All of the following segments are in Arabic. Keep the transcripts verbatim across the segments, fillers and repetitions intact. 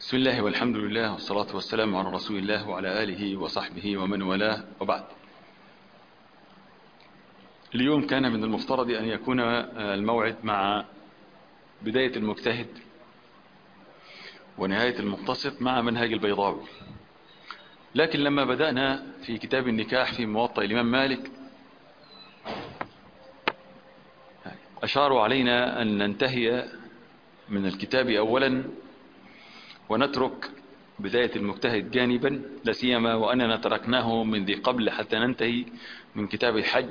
بسم الله والحمد لله والصلاة والسلام على رسول الله وعلى آله وصحبه ومن والاه، وبعد. اليوم كان من المفترض أن يكون الموعد مع بداية المجتهد ونهاية المقتصد مع منهج البيضاوي، لكن لما بدأنا في كتاب النكاح في موطأ الإمام مالك أشاروا علينا أن ننتهي من الكتاب أولا ونترك بداية المجتهد جانبا، لا سيما وأننا تركناه من ذي قبل حتى ننتهي من كتاب الحج،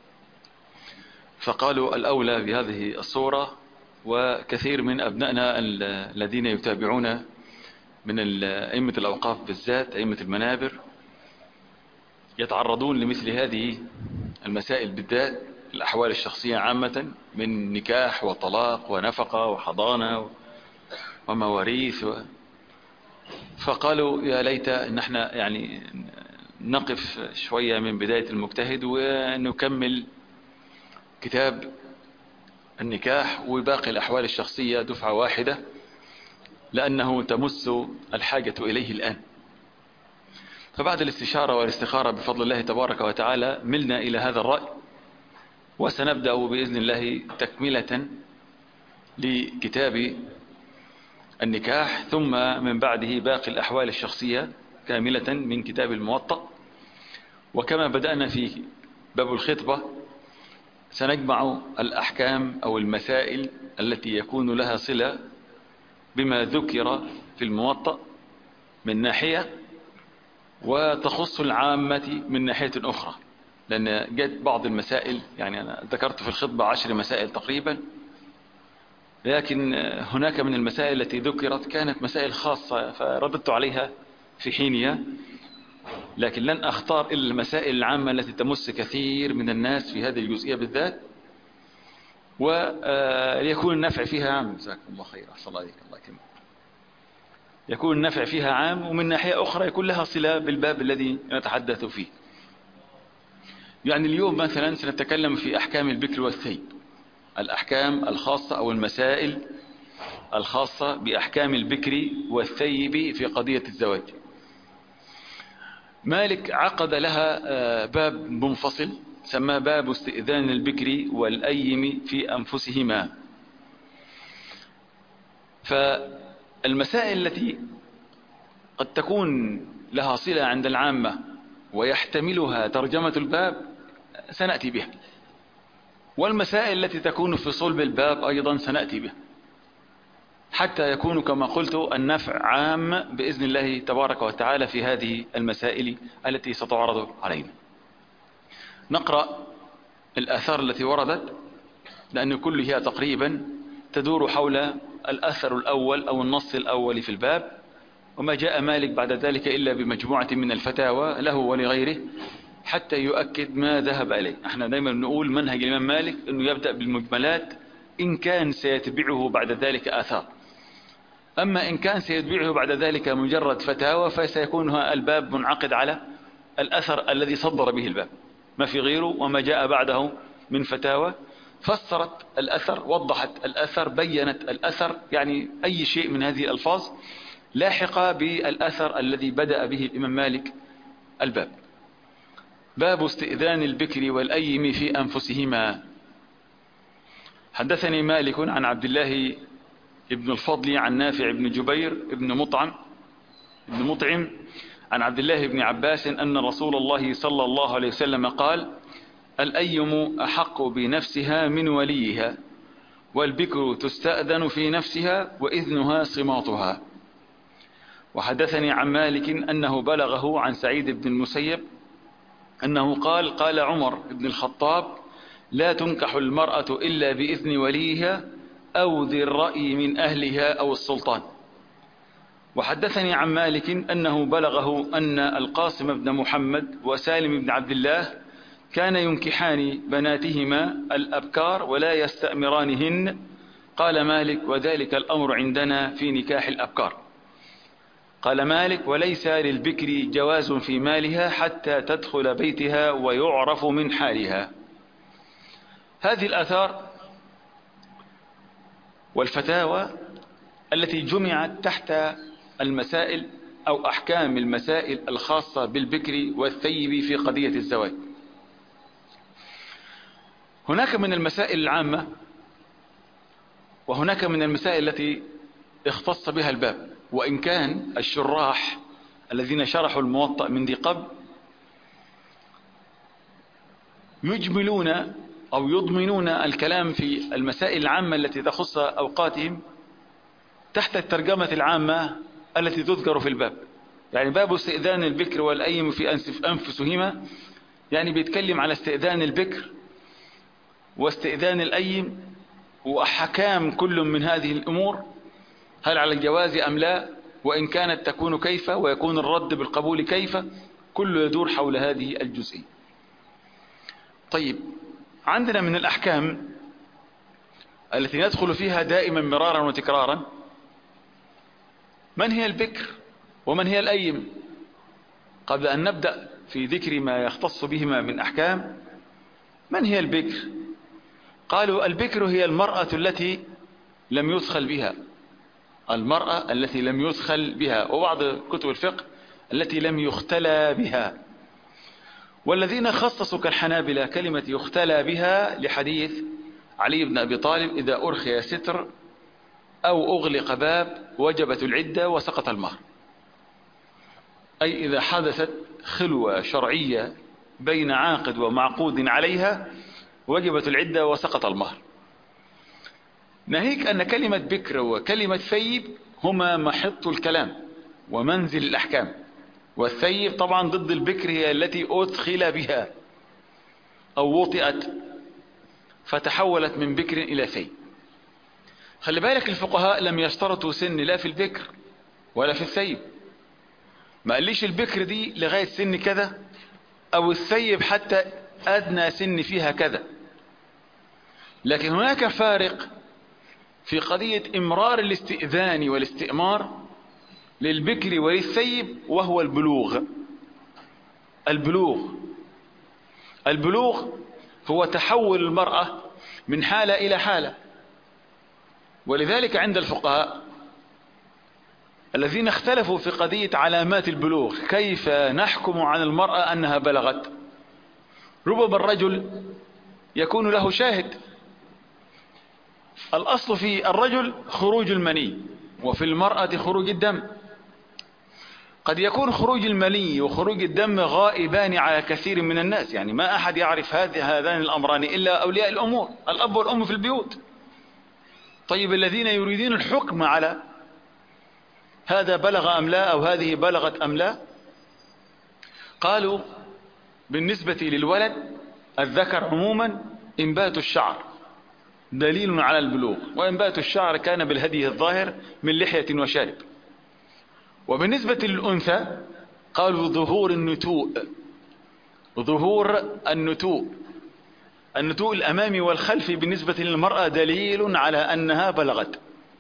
فقالوا الأولى بهذه الصورة. وكثير من أبنائنا الذين يتابعون من أئمة الأوقاف بالذات أئمة المنابر يتعرضون لمثل هذه المسائل بالذات، الأحوال الشخصية عامة من نكاح وطلاق ونفقة وحضانة ومواريث و... فقالوا يا ليت ان احنا يعني نقف شوية من بداية المجتهد ونكمل كتاب النكاح وباقي الأحوال الشخصية دفعة واحدة، لأنه تمس الحاجة إليه الآن. فبعد الاستشارة والاستخارة بفضل الله تبارك وتعالى ملنا إلى هذا الرأي، وسنبدأ بإذن الله تكملة لكتاب النكاح، ثم من بعده باقي الأحوال الشخصية كاملة من كتاب الموطأ. وكما بدأنا في باب الخطبة سنجمع الأحكام أو المسائل التي يكون لها صلة بما ذكر في الموطأ من ناحية، وتخص العامة من ناحية أخرى، لأن جت بعض المسائل، يعني أنا ذكرت في الخطبة عشر مسائل تقريبا، لكن هناك من المسائل التي ذكرت كانت مسائل خاصة فرددت عليها في حينها، لكن لن أختار إلا المسائل العامة التي تمس كثير من الناس في هذه الجزئية بالذات، وليكون النفع فيها عام. جزاكم الله خير، أحسن الله عليك، الله يكرمك. يكون النفع فيها عام، ومن ناحية أخرى يكون لها صلة بالباب الذي نتحدث فيه. يعني اليوم مثلا سنتكلم في أحكام البكر والثيب، الأحكام الخاصة أو المسائل الخاصة بأحكام البكر والثيب في قضية الزواج. مالك عقد لها باب منفصل سماه باب استئذان البكر والأيم في أنفسهما. فالمسائل التي قد تكون لها صلة عند العامة ويحتملها ترجمة الباب سنأتي بها، والمسائل التي تكون في صلب الباب أيضا سنأتي بها، حتى يكون كما قلت النفع عام بإذن الله تبارك وتعالى في هذه المسائل التي ستعرض علينا. نقرأ الآثار التي وردت، لأن كلها تقريبا تدور حول الأثر الأول أو النص الأول في الباب، وما جاء مالك بعد ذلك إلا بمجموعة من الفتاوى له ولغيره حتى يؤكد ما ذهب إليه. احنا دايما نقول منهج الإمام مالك أنه يبدأ بالمجملات إن كان سيتبعه بعد ذلك آثار، أما إن كان سيتبعه بعد ذلك مجرد فتاوى فسيكون الباب منعقد على الأثر الذي صدر به الباب، ما في غيره، وما جاء بعده من فتاوى فسرت الأثر، وضحت الأثر، بينت الأثر، يعني أي شيء من هذه الألفاظ لاحقة بالأثر الذي بدأ به الإمام مالك الباب. باب استئذان البكر والأيم في أنفسهما. حدثني مالك عن عبد الله ابن الفضل عن نافع بن جبير ابن مطعم ابن مطعم عن عبد الله بن عباس أن رسول الله صلى الله عليه وسلم قال: الأيم أحق بنفسها من وليها، والبكر تستأذن في نفسها وإذنها صماتها. وحدثني عن مالك أنه بلغه عن سعيد بن المسيب أنه قال: قال عمر بن الخطاب: لا تنكح المرأة إلا بإذن وليها أو ذي الرأي من أهلها أو السلطان. وحدثني عن مالك أنه بلغه أن القاسم بن محمد وسالم بن عبد الله كان ينكحان بناتهما الأبكار ولا يستأمرانهن. قال مالك: وذلك الأمر عندنا في نكاح الأبكار. قال مالك: وليس للبكر جواز في مالها حتى تدخل بيتها ويعرف من حالها. هذه الآثار والفتاوى التي جمعت تحت المسائل أو أحكام المسائل الخاصة بالبكر والثيب في قضية الزواج. هناك من المسائل العامة وهناك من المسائل التي اختص بها الباب، وإن كان الشراح الذين شرحوا الموطأ من ذي قبل يجملون أو يضمنون الكلام في المسائل العامة التي تخص أوقاتهم تحت الترجمة العامة التي تذكر في الباب. يعني باب استئذان البكر والأيم في أنفسهما، يعني بيتكلم على استئذان البكر واستئذان الأيم وأحكام كل من هذه الأمور، هل على الجواز أم لا، وإن كانت تكون كيف، ويكون الرد بالقبول كيف، كله يدور حول هذه الجزئية. طيب، عندنا من الأحكام التي ندخل فيها دائما مرارا وتكرارا من هي البكر ومن هي الأيم. قبل أن نبدأ في ذكر ما يختص بهما من أحكام، من هي البكر؟ قالوا البكر هي المرأة التي لم يدخل بها، المرأة التي لم يدخل بها، وبعض كتب الفقه التي لم يختلى بها. والذين خصصوا كالحنابلة كلمة يختلى بها لحديث علي بن أبي طالب إذا أرخي ستر أو أغلق باب وجبت العدة وسقط المهر، أي إذا حدثت خلوة شرعية بين عاقد ومعقود عليها وجبت العدة وسقط المهر. ناهيك أن كلمة بكر وكلمة ثيب هما محط الكلام ومنزل الأحكام، والثيب طبعا ضد البكر هي التي أدخل بها أو وطئت فتحولت من بكر إلى ثيب. خلي بالك الفقهاء لم يشترطوا سن لا في البكر ولا في الثيب، ما قاليش البكر دي لغاية سن كذا أو الثيب حتى أدنى سن فيها كذا، لكن هناك فارق في قضية إمرار الاستئذان والاستئمار للبكر وللثيب، وهو البلوغ. البلوغ البلوغ هو تحول المرأة من حالة إلى حالة. ولذلك عند الفقهاء الذين اختلفوا في قضية علامات البلوغ، كيف نحكم عن المرأة أنها بلغت؟ ربما الرجل يكون له شاهد. الأصل في الرجل خروج المني، وفي المرأة خروج الدم. قد يكون خروج المني وخروج الدم غائبان على كثير من الناس، يعني ما أحد يعرف هذان الأمران إلا أولياء الأمور، الأب والأم في البيوت. طيب، الذين يريدون الحكم على هذا بلغ أم لا أو هذه بلغت أم لا، قالوا بالنسبة للولد الذكر عموما إنبات الشعر دليل على البلوغ، وإنبات الشعر كان بالهدي الظاهر من لحية وشارب. وبالنسبة للأنثى قالوا ظهور النتوء، ظهور النتوء النتوء الأمامي والخلفي بالنسبة للمرأة دليل على أنها بلغت.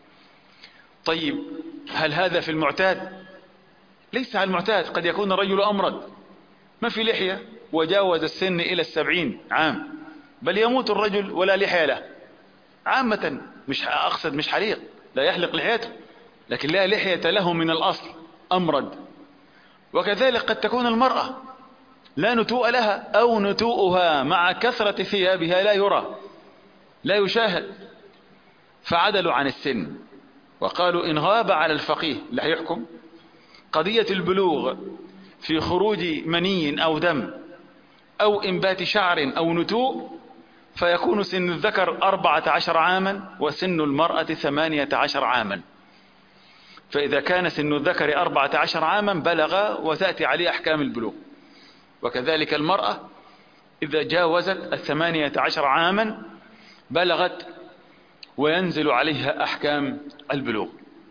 طيب، هل هذا في المعتاد؟ ليس على المعتاد. قد يكون الرجل أمرض ما في لحية وجاوز السن إلى السبعين عام، بل يموت الرجل ولا لحية له عامة، مش أقصد مش حليق، لا يحلق لحيته، لكن لا لحية له من الأصل، أمرض. وكذلك قد تكون المرأة لا نتوء لها، أو نتوءها مع كثرة ثيابها لا يرى لا يشاهد، فعدلوا عن السن وقالوا إن غاب على الفقيه لا يحكم قضية البلوغ في خروج مني أو دم أو إنبات شعر أو نتوء، فيكون سن الذكر أربعة عشر عاما وسن المرأة ثمانية عشر عاما. فإذا كان سن الذكر أربعة عشر عاما بلغ وتأتي عليه أحكام البلوغ، وكذلك المرأة إذا جاوزت الثمانية عشر عاما بلغت وينزل عليها أحكام البلوغ.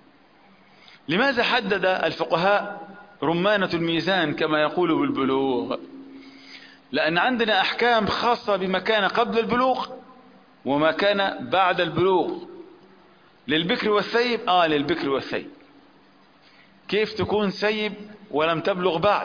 لماذا حدد الفقهاء رمانة الميزان كما يقول بالبلوغ؟ لأن عندنا أحكام خاصة بما كان قبل البلوغ وما كان بعد البلوغ، للبكر والثيب. آه للبكر والثيب. كيف تكون سيب ولم تبلغ بعد؟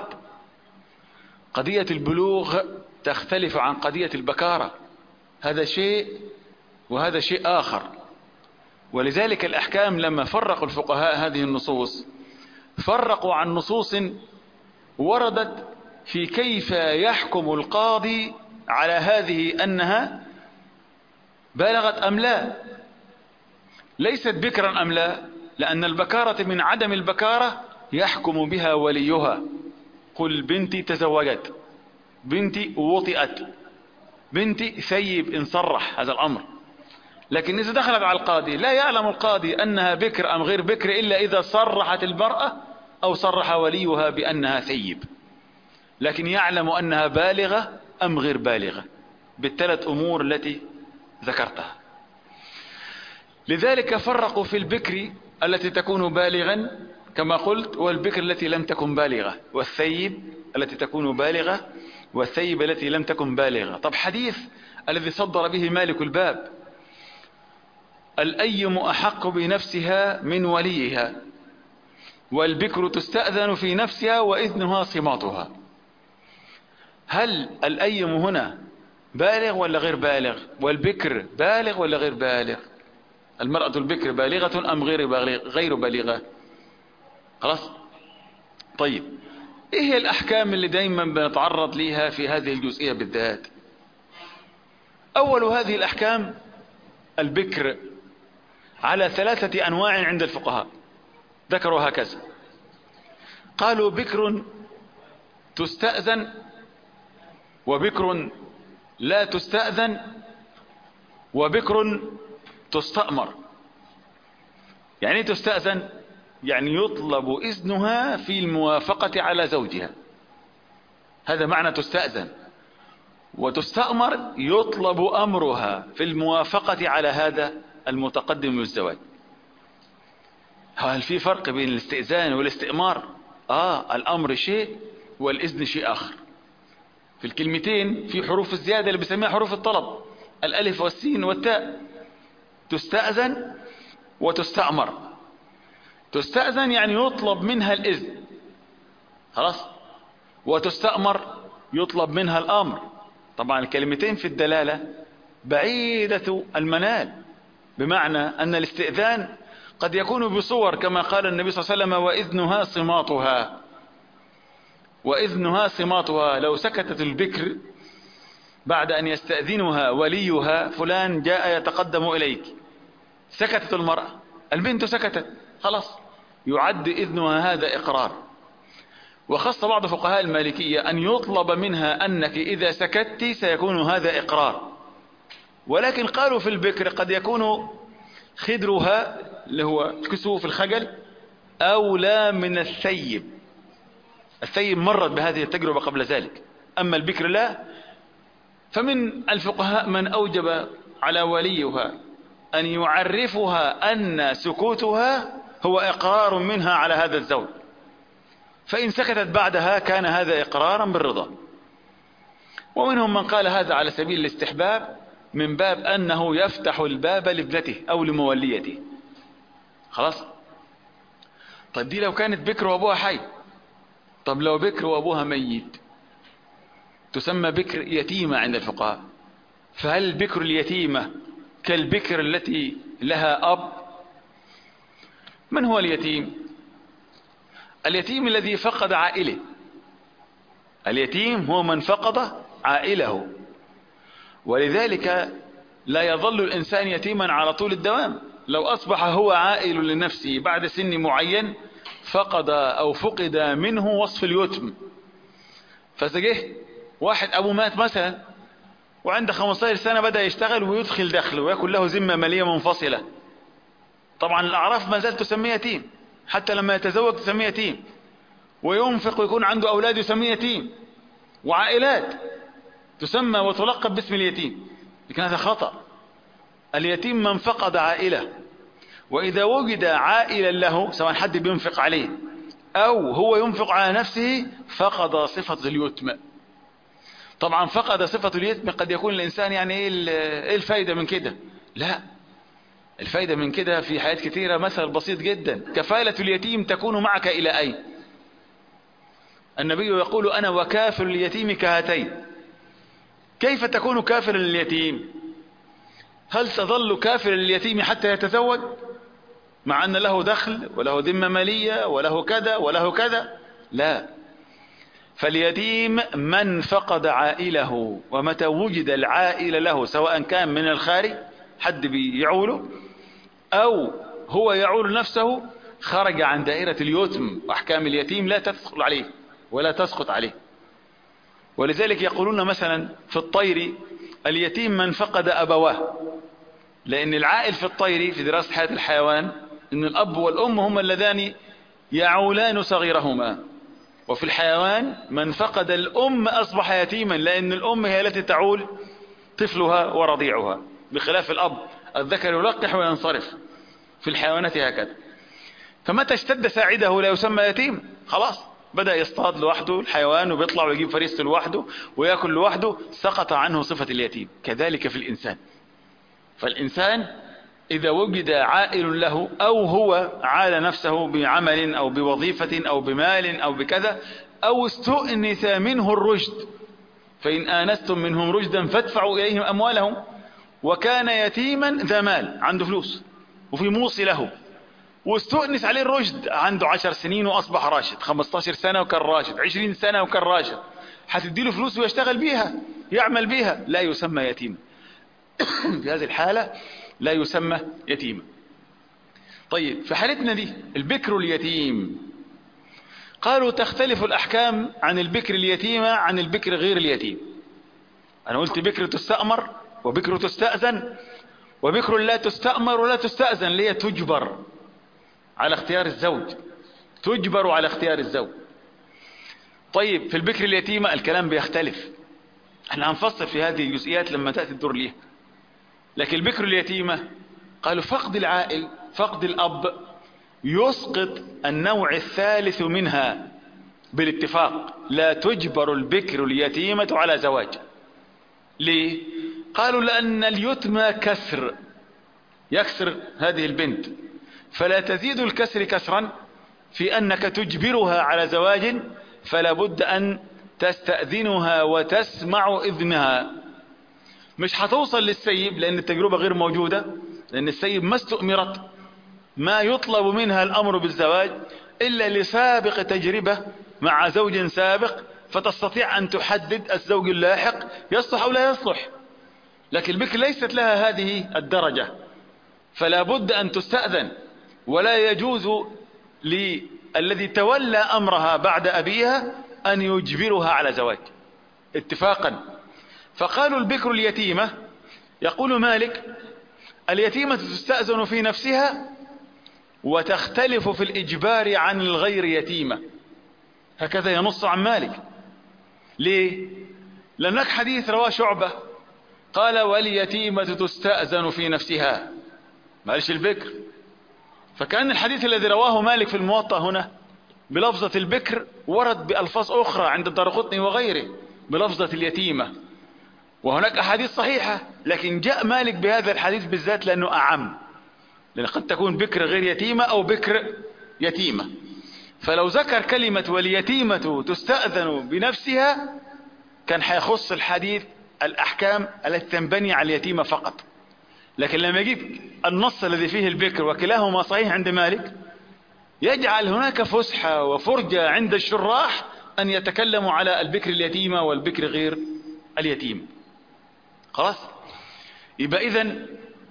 قضية البلوغ تختلف عن قضية البكارة، هذا شيء وهذا شيء آخر. ولذلك الأحكام لما فرقوا الفقهاء هذه النصوص فرقوا عن نصوص وردت في كيف يحكم القاضي على هذه أنها بالغت أم لا، ليست بكرا أم لا، لأن البكارة من عدم البكارة يحكم بها وليها. قل بنتي تزوجت، بنتي وطئت، بنتي ثيب إن صرح هذا الأمر. لكن إذا دخلت على القاضي لا يعلم القاضي أنها بكر أم غير بكر إلا إذا صرحت المرأة أو صرح وليها بأنها ثيب، لكن يعلم أنها بالغة أم غير بالغة بالثلاث أمور التي ذكرتها. لذلك فرقوا في البكر التي تكون بالغا كما قلت، والبكر التي لم تكن بالغة، والثيب التي تكون بالغة، والثيب التي لم تكن بالغة. طب حديث الذي صدر به مالك الباب: الأيم أحق بنفسها من وليها، والبكر تستأذن في نفسها وإذنها صماتها. هل الأيم هنا بالغ ولا غير بالغ؟ والبكر بالغ ولا غير بالغ؟ المرأة البكر بالغة أم غير بالغة؟ غير بالغة. خلاص. طيب ايه هي الأحكام اللي دايما بنتعرض ليها في هذه الجزئية بالذات؟ أول هذه الأحكام البكر على ثلاثة أنواع عند الفقهاء، ذكروا هكذا: قالوا بكر تستأذن، وبكر لا تستأذن، وبكر تستأمر. يعني تستأذن يعني يطلب إذنها في الموافقة على زوجها، هذا معنى تستأذن. وتستأمر يطلب أمرها في الموافقة على هذا المتقدم بالزواج. هل في فرق بين الاستئذان والاستئمار؟ آه الأمر شيء والإذن شيء آخر. في الكلمتين في حروف الزيادة اللي بسميها حروف الطلب، الألف والسين والتاء. تستأذن وتستأمر. تستأذن يعني يطلب منها الإذن، خلاص. وتستأمر يطلب منها الأمر. طبعا الكلمتين في الدلالة بعيدة المنال، بمعنى أن الاستئذان قد يكون بصور كما قال النبي صلى الله عليه وسلم: وإذنها صماتها. وإذنها صماتها، لو سكتت البكر بعد أن يستأذنها وليها: فلان جاء يتقدم إليك، سكتت المرأة، البنت سكتت، خلاص يعد إذنها هذا إقرار. وخص بعض فقهاء المالكية أن يطلب منها أنك إذا سكتت سيكون هذا إقرار. ولكن قالوا في البكر قد يكون خدرها اللي هو كسوف الخجل أولى من الثيب. الثيب مرت بهذه التجربة قبل ذلك، أما البكر لا. فمن الفقهاء من أوجب على وليها أن يعرفها أن سكوتها هو إقرار منها على هذا الزوج، فإن سكتت بعدها كان هذا إقرارا بالرضا. ومنهم من قال هذا على سبيل الاستحباب من باب أنه يفتح الباب لابنته أو لموليته، خلاص. طيب دي لو كانت بكر وأبوها حي. طب لو بكر وأبوها ميت تسمى بكر يتيمة عند الفقهاء. فهل البكر اليتيمة كالبكر التي لها أب؟ من هو اليتيم؟ اليتيم الذي فقد عائله. اليتيم هو من فقد عائله، ولذلك لا يظل الإنسان يتيما على طول الدوام. لو أصبح هو عائل لنفسه بعد سن معين فقد أو فقد منه وصف اليتم. فسجه واحد أبو مات مثلا وعنده خمسة عشر سنة بدأ يشتغل ويدخل دخله ويكون له ذمة مالية منفصلة، طبعا الأعراف ما زالت تسميه يتيم، حتى لما يتزوج تسميه يتيم، وينفق ويكون عنده أولاد يسميه يتيم، وعائلات تسمى وتلقب باسم اليتيم. لكن هذا خطأ. اليتيم من فقد عائلة، وإذا وجد عائلا له سواء حد بينفق عليه أو هو ينفق على نفسه فقد صفة اليتم. طبعا فقد صفة اليتم قد يكون الإنسان يعني إيه الفايدة من كده؟ لا، الفايدة من كده في حياة كثيرة. مثل بسيط جدا: كفالة اليتيم تكون معك إلى أين؟ النبي يقول: أنا وكافل اليتيم كهاتين. كيف تكون كافلا لليتيم؟ هل تظل كافلا لليتيم حتى يتزوج؟ مع أن له دخل وله ذمة مالية وله كذا وله كذا. لا، فاليتيم من فقد عائله، ومتى وجد العائل له سواء كان من الخارج حد بيعوله أو هو يعول نفسه، خرج عن دائرة اليتم، وأحكام اليتيم لا تدخل عليه ولا تسقط عليه. ولذلك يقولون مثلا في الطير اليتيم من فقد أبواه، لأن العائل في الطير في دراسة حياة الحيوان أن الأب والأم هم اللذان يعولان صغيرهما، وفي الحيوان من فقد الأم أصبح يتيما، لأن الأم هي التي تعول طفلها ورضيعها، بخلاف الأب الذكر يلقح وينصرف. في الحيوانات هكذا. فمتى اشتد ساعده لا يسمى يتيم، خلاص بدأ يصطاد لوحده الحيوان وبيطلع ويجيب فريسته لوحده ويأكل لوحده، سقط عنه صفة اليتيم. كذلك في الإنسان. فالإنسان إذا وجد عائل له أو هو عال نفسه بعمل أو بوظيفة أو بمال أو بكذا، أو استؤنس منه الرشد، فإن آنستم منهم رشدا فادفعوا إليهم أموالهم، وكان يتيما ذا مال، عنده فلوس وفي موصي له، واستؤنس عليه الرشد، عنده عشر سنين وأصبح راشد، خمستاشر سنة وكان راشد، عشرين سنة وكان راشد، هتديله فلوس ويشتغل بيها يعمل بيها، لا يسمى يتيم. في هذه الحالة لا يسمى يتيما. طيب في حالتنا دي البكر اليتيم، قالوا تختلف الأحكام عن البكر اليتيمة عن البكر غير اليتيم. أنا قلت بكر تستأمر وبكر تستأذن، وبكر لا تستأمر ولا تستأذن، اللي هي تجبر على اختيار الزوج، تجبر على اختيار الزوج. طيب في البكر اليتيمة الكلام بيختلف، احنا هنفصل في هذه الجزئيات لما تأتي الدور ليها. لكن البكر اليتيمة قالوا فقد العائل، فقد الأب، يسقط النوع الثالث منها بالاتفاق، لا تجبر البكر اليتيمة على زواج. ليه؟ قالوا لأن اليتم كسر، يكسر هذه البنت، فلا تزيد الكسر كسرا في أنك تجبرها على زواج، فلا بد أن تستأذنها وتسمع إذنها. مش هتوصل للسيب لأن التجربة غير موجودة، لأن السيب ما استؤمرت، ما يطلب منها الأمر بالزواج إلا لسابق تجربة مع زوج سابق، فتستطيع أن تحدد الزوج اللاحق يصلح أو لا يصلح. لكن البكر ليست لها هذه الدرجة، فلا بد أن تستأذن، ولا يجوز للذي تولى أمرها بعد أبيها أن يجبرها على زواج اتفاقا. فقالوا البكر اليتيمة، يقول مالك اليتيمة تستأذن في نفسها وتختلف في الإجبار عن الغير يتيمة، هكذا ينص عن مالك. ليه؟ لأنك حديث رواه شعبة قال واليتيمة تستأذن في نفسها، ما قالش البكر. فكأن الحديث الذي رواه مالك في الموطأ هنا بلفظة البكر ورد بألفاظ أخرى عند الدارقطني وغيره بلفظة اليتيمة، وهناك أحاديث صحيحة، لكن جاء مالك بهذا الحديث بالذات لأنه أعم، لأن قد تكون بكر غير يتيمة أو بكر يتيمة. فلو ذكر كلمة واليتيمة تستأذن بنفسها كان حيخص الحديث الأحكام التي تنبني على اليتيمة فقط. لكن لما يجيب النص الذي فيه البكر وكلاهما صحيح عند مالك، يجعل هناك فسحة وفرجة عند الشراح أن يتكلموا على البكر اليتيمة والبكر غير اليتيم. خلاص؟ يبقى إذن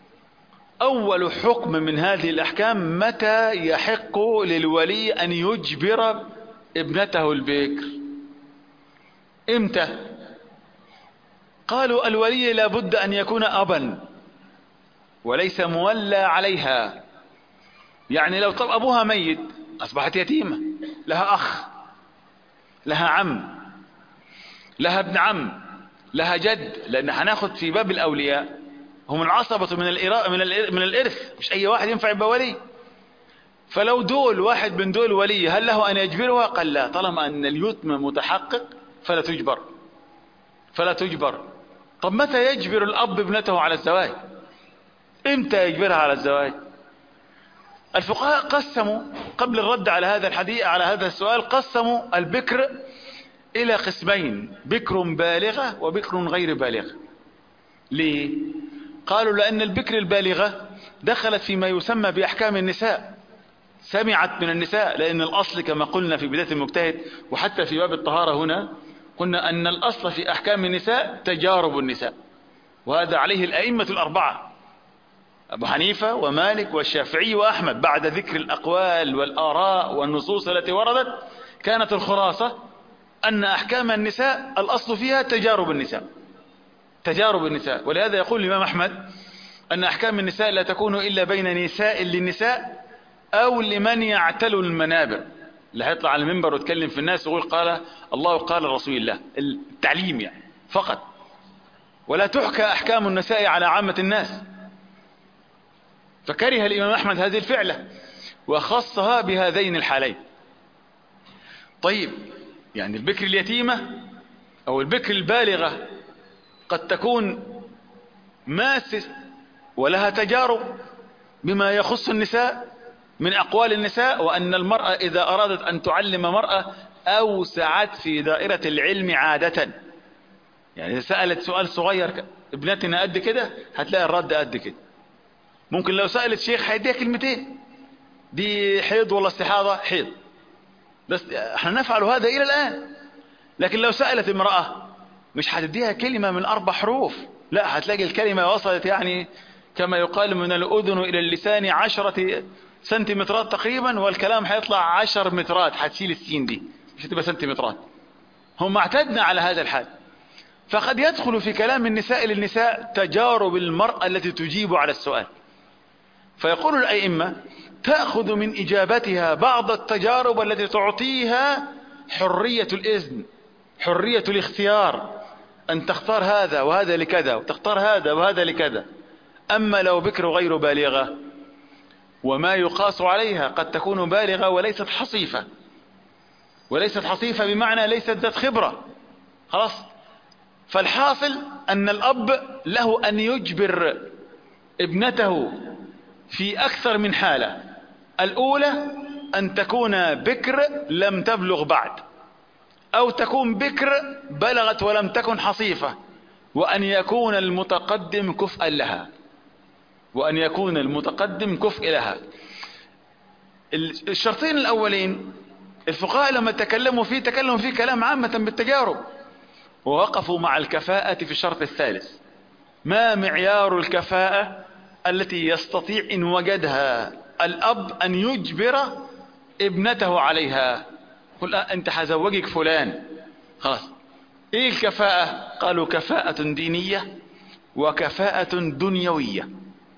أول حكم من هذه الأحكام متى يحق للولي أن يجبر ابنته البكر؟ إمتى؟ قالوا الولي لابد أن يكون أبا وليس مولى عليها. يعني لو طب أبوها ميت أصبحت يتيمة، لها أخ، لها عم، لها ابن عم، لها جد، لأن هناخد في باب الأولياء هم العصبة من الإراء من من الإرث، مش أي واحد ينفع يبقى ولي. فلو دول واحد من دول ولي هل له أن يجبرها؟ قال لا، طالما أن اليتم متحقق فلا تجبر، فلا تجبر. طب متى يجبر الأب ابنته على الزواج؟ إمتى يجبرها على الزواج؟ الفقهاء قسموا قبل الرد على هذا الحديث على هذا السؤال، قسموا البكر إلى قسمين، بكر بالغة وبكر غير بالغة. ليه؟ قالوا لأن البكر البالغة دخلت فيما يسمى بأحكام النساء، سمعت من النساء، لأن الأصل كما قلنا في بداية المجتهد وحتى في باب الطهارة هنا قلنا أن الأصل في أحكام النساء تجارب النساء، وهذا عليه الأئمة الأربعة أبو حنيفة ومالك والشافعي وأحمد. بعد ذكر الأقوال والآراء والنصوص التي وردت كانت الخلاصة أن أحكام النساء الأصل فيها تجارب النساء، تجارب النساء. ولهذا يقول الإمام أحمد أن أحكام النساء لا تكون إلا بين نساء للنساء أو لمن يعتل المنابر، اللي هيطلع على المنبر ويتكلم في الناس ويقول قال الله قال رسول الله، التعليم يعني فقط، ولا تحكى أحكام النساء على عامة الناس. فكره الإمام أحمد هذه الفعلة وخصها بهذين الحالين. طيب يعني البكر اليتيمة أو البكر البالغة قد تكون ماسس ولها تجارب بما يخص النساء من أقوال النساء، وأن المرأة إذا أرادت أن تعلم مرأة أوسعت في دائرة العلم عادة. يعني إذا سألت سؤال صغير ابنتنا قد كده هتلاقي الرد قد كده. ممكن لو سألت شيخ هيديها كلمتين، دي حيض ولا استحاضة؟ حيض. بس احنا نفعل هذا إلى الآن. لكن لو سألت امرأة مش هتديها كلمة من أربع حروف، لا هتلاقي الكلمة وصلت يعني كما يقال من الأذن إلى اللسان عشرة سنتيمترات تقريبا، والكلام هيطلع عشر مترات، هتشيل السين دي مش هتبقى سنتيمترات. هم اعتدنا على هذا الحال. فقد يدخل في كلام النساء للنساء تجارب المرأة التي تجيب على السؤال. فيقول الأئمة تأخذ من إجابتها بعض التجارب التي تعطيها حرية الإذن، حرية الاختيار، أن تختار هذا وهذا لكذا وتختار هذا وهذا لكذا. أما لو بكر غير بالغة وما يقاس عليها قد تكون بالغة وليست حصيفة، وليست حصيفة بمعنى ليست ذات خبرة خلاص. فالحاصل أن الأب له أن يجبر ابنته في أكثر من حالة. الأولى أن تكون بكر لم تبلغ بعد، أو تكون بكر بلغت ولم تكن حصيفة، وأن يكون المتقدم كفءا لها، وأن يكون المتقدم كفء لها. الشرطين الأولين الفقهاء لما تكلموا فيه تكلموا فيه كلام عامة بالتجارب، ووقفوا مع الكفاءة في الشرط الثالث. ما معيار الكفاءة التي يستطيع إن وجدها الأب أن يجبر ابنته عليها؟ قل أنت هزوجك فلان خلاص. إيه الكفاءة؟ قالوا كفاءة دينية وكفاءة دنيوية.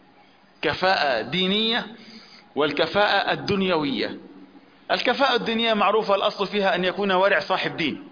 كفاءة دينية والكفاءة الدنيوية. الكفاءة الدينية معروفة، الأصل فيها أن يكون ورع صاحب دين.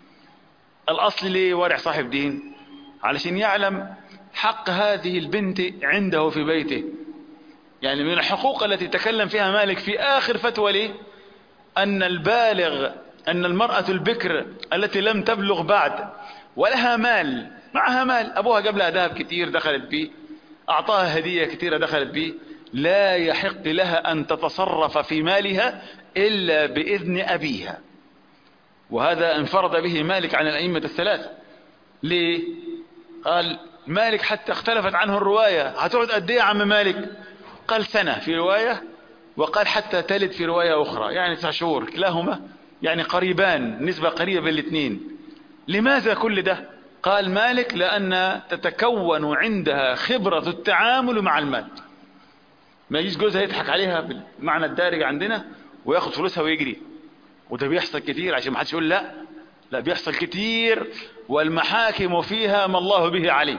الأصل ليه ورع صاحب دين؟ علشان يعلم حق هذه البنت عنده في بيته. يعني من الحقوق التي تكلم فيها مالك في آخر فتوى ليه أن البالغ أن المرأة البكر التي لم تبلغ بعد ولها مال، معها مال، أبوها جاب لها ذهب كتير دخلت به، أعطاها هدية كتيرة دخلت به، لا يحق لها أن تتصرف في مالها إلا بإذن أبيها. وهذا انفرد به مالك عن الأئمة الثلاثة. ليه؟ قال مالك حتى اختلفت عنه الرواية، هتقعد قد ايه يا عم مالك؟ قال سنة في رواية، وقال حتى تلد في رواية أخرى، يعني تسع شهور، كلاهما يعني قريبان، نسبة قريبة بين الاثنين. لماذا كل ده؟ قال مالك لأن تتكون عندها خبرة التعامل مع المال. ما يجيش جوزها يضحك عليها بالمعنى الدارج عندنا وياخد فلوسها ويجري، وده بيحصل كتير عشان ما حدش يقول لا لا، بيحصل كتير، والمحاكم فيها ما الله به عليه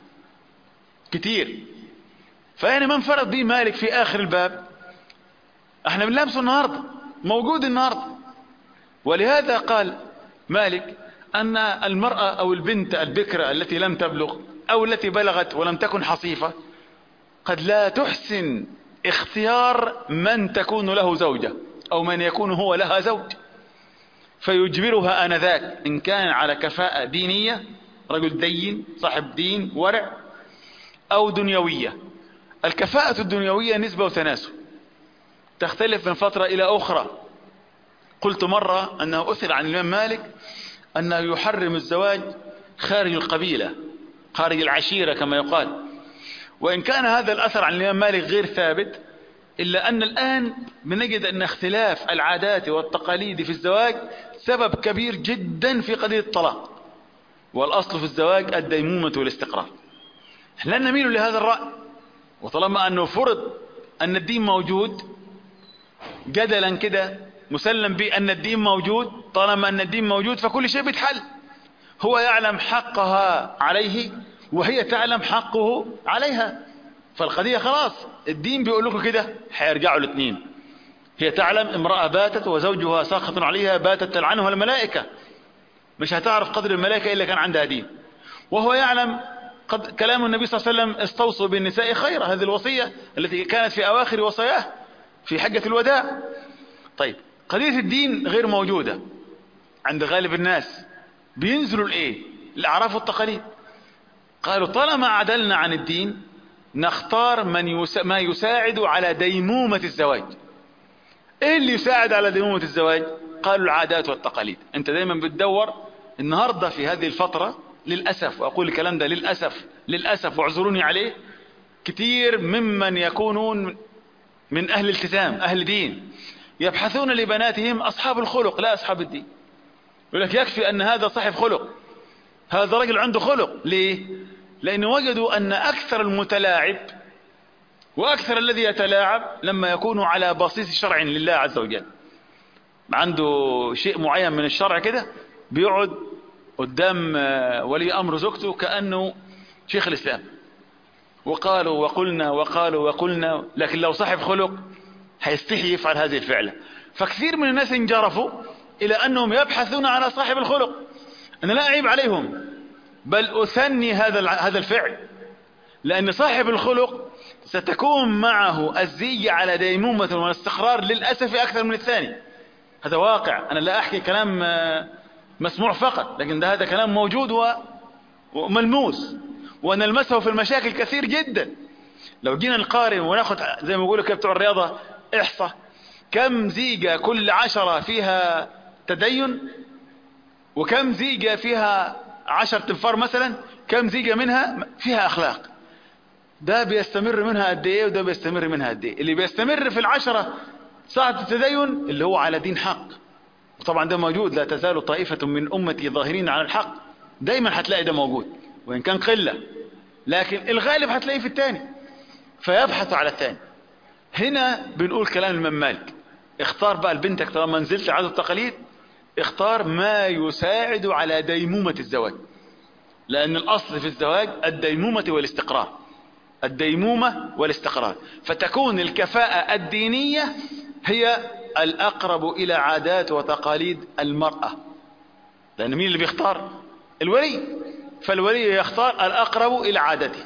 كتير. فيعني ما انفرد به مالك في آخر الباب احنا بنلامسه النهاردة، موجود النهاردة. ولهذا قال مالك أن المرأة أو البنت البكرة التي لم تبلغ أو التي بلغت ولم تكن حصيفة قد لا تحسن اختيار من تكون له زوجة أو من يكون هو لها زوج، فيجبرها آنذاك إن كان على كفاءة دينية، رجل دين صاحب دين ورع، أو دنيوية. الكفاءة الدنيوية نسبة وتناسب، تختلف من فترة إلى أخرى. قلت مرة أنه أثر عن الإمام مالك أنه يحرم الزواج خارج القبيلة، خارج العشيرة كما يقال. وإن كان هذا الأثر عن الإمام مالك غير ثابت، إلا أن الآن بنجد أن اختلاف العادات والتقاليد في الزواج سبب كبير جدا في قضية الطلاق. والأصل في الزواج الديمومة والاستقرار. لن نميل لهذا الرأي، وطالما أنه فرض أن الدين موجود جدلا كده مسلم بأن الدين موجود، طالما أن الدين موجود فكل شيء بيتحل. هو يعلم حقها عليه وهي تعلم حقه عليها، فالقضية خلاص الدين بيقول لكم كده هيرجعوا الاثنين. هي تعلم امرأة باتت وزوجها ساخط عليها باتت تلعنها الملائكة، مش هتعرف قدر الملائكة إلا كان عندها دين. وهو يعلم قد كلام النبي صلى الله عليه وسلم استوصوا بالنساء خيرا، هذه الوصية التي كانت في أواخر وصاياه في حجة الوداع. طيب قضية الدين غير موجودة عند غالب الناس، بينزلوا لإيه؟ الأعراف والتقاليد. قالوا طالما عدلنا عن الدين نختار من يسا... ما يساعد على ديمومة الزواج. ايه اللي يساعد على ديمومة الزواج؟ قالوا العادات والتقاليد. انت دايما بتدور النهاردة في هذه الفترة، للأسف وأقول الكلام ده للأسف للأسف واعذروني عليه، كثير ممن يكونون من أهل التزام أهل دين يبحثون لبناتهم أصحاب الخلق لا أصحاب الدين. يقول لك يكفي أن هذا صاحب خلق، هذا رجل عنده خلق. ليه؟ لأنه وجدوا أن أكثر المتلاعب وأكثر الذي يتلاعب لما يكونوا على بسيط شرع لله عز وجل، عنده شيء معين من الشرع كده، بيقعد قدام ولي أمر زوجته كأنه شيخ الإسلام، وقالوا وقلنا وقالوا وقلنا. لكن لو صاحب خلق هيستحي يفعل هذه الفعلة. فكثير من الناس انجرفوا إلى أنهم يبحثون على صاحب الخلق. أنا لا أعيب عليهم، بل أثني هذا هذا الفعل، لأن صاحب الخلق ستكون معه الزي على ديمومة والاستقرار للأسف أكثر من الثاني. هذا واقع، أنا لا أحكي كلام مسموع فقط، لكن ده هذا كلام موجود وملموس ونلمسه في المشاكل كثير جدا. لو جينا نقارن وناخد زي ما بيقولوا كده بتوع الرياضة إحصاء، كم زيجة كل عشرة فيها تدين، وكم زيجة فيها عشر تنفار مثلا، كم زيجة منها فيها أخلاق. ده بيستمر منها قد ايه وده بيستمر منها قد ايه. اللي بيستمر في العشرة ساعة التدين اللي هو على دين حق، وطبعا ده موجود، لا تزال طائفة من أمتي ظاهرين على الحق، دايما هتلاقي ده موجود وإن كان قلة، لكن الغالب هتلاقيه في الثاني، فيبحث على الثاني. هنا بنقول كلام الإمام مالك، اختار بقى لبنتك طالما نزلت عادة التقاليد، اختار ما يساعد على ديمومة الزواج، لأن الأصل في الزواج الديمومة والاستقرار، الديمومة والاستقرار. فتكون الكفاءة الدينية هي الأقرب إلى عادات وتقاليد المرأة، لأن مين اللي بيختار؟ الولي. فالولي يختار الأقرب إلى عادته،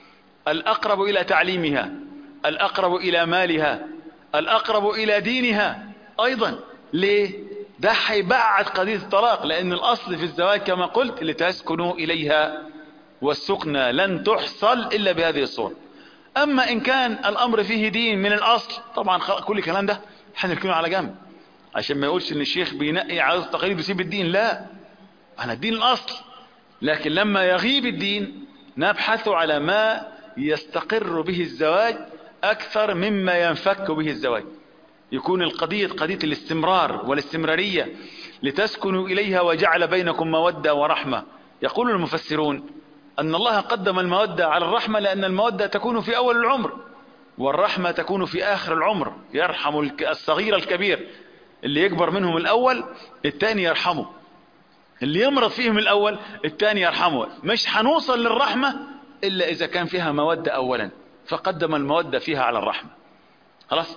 الأقرب إلى تعليمها، الأقرب إلى مالها، الأقرب إلى دينها أيضا. ليه؟ ده هيبعد قضية الطلاق، لأن الأصل في الزواج كما قلت لتسكنوا إليها، والسكنى لن تحصل إلا بهذه الصورة. أما إن كان الأمر فيه دين من الأصل، طبعا كل الكلام ده هنركنه على جنب عشان ما يقولش إن الشيخ بينقي عادات التقاليد ويسيب الدين. لا، أنا الدين الأصل، لكن لما يغيب الدين نبحث على ما يستقر به الزواج أكثر مما ينفك به الزواج. يكون القضية قضية الاستمرار والاستمرارية، لتسكنوا إليها وجعل بينكم مودة ورحمة. يقول المفسرون أن الله قدم المودة على الرحمة لأن المودة تكون في أول العمر، والرحمة تكون في آخر العمر. يرحم الصغير الكبير، اللي يكبر منهم الأول الثاني يرحمه، اللي يمرض فيهم الأول الثاني يرحمه. مش هنوصل للرحمة إلا إذا كان فيها مودة أولا، فقدم المودة فيها على الرحمة. خلاص.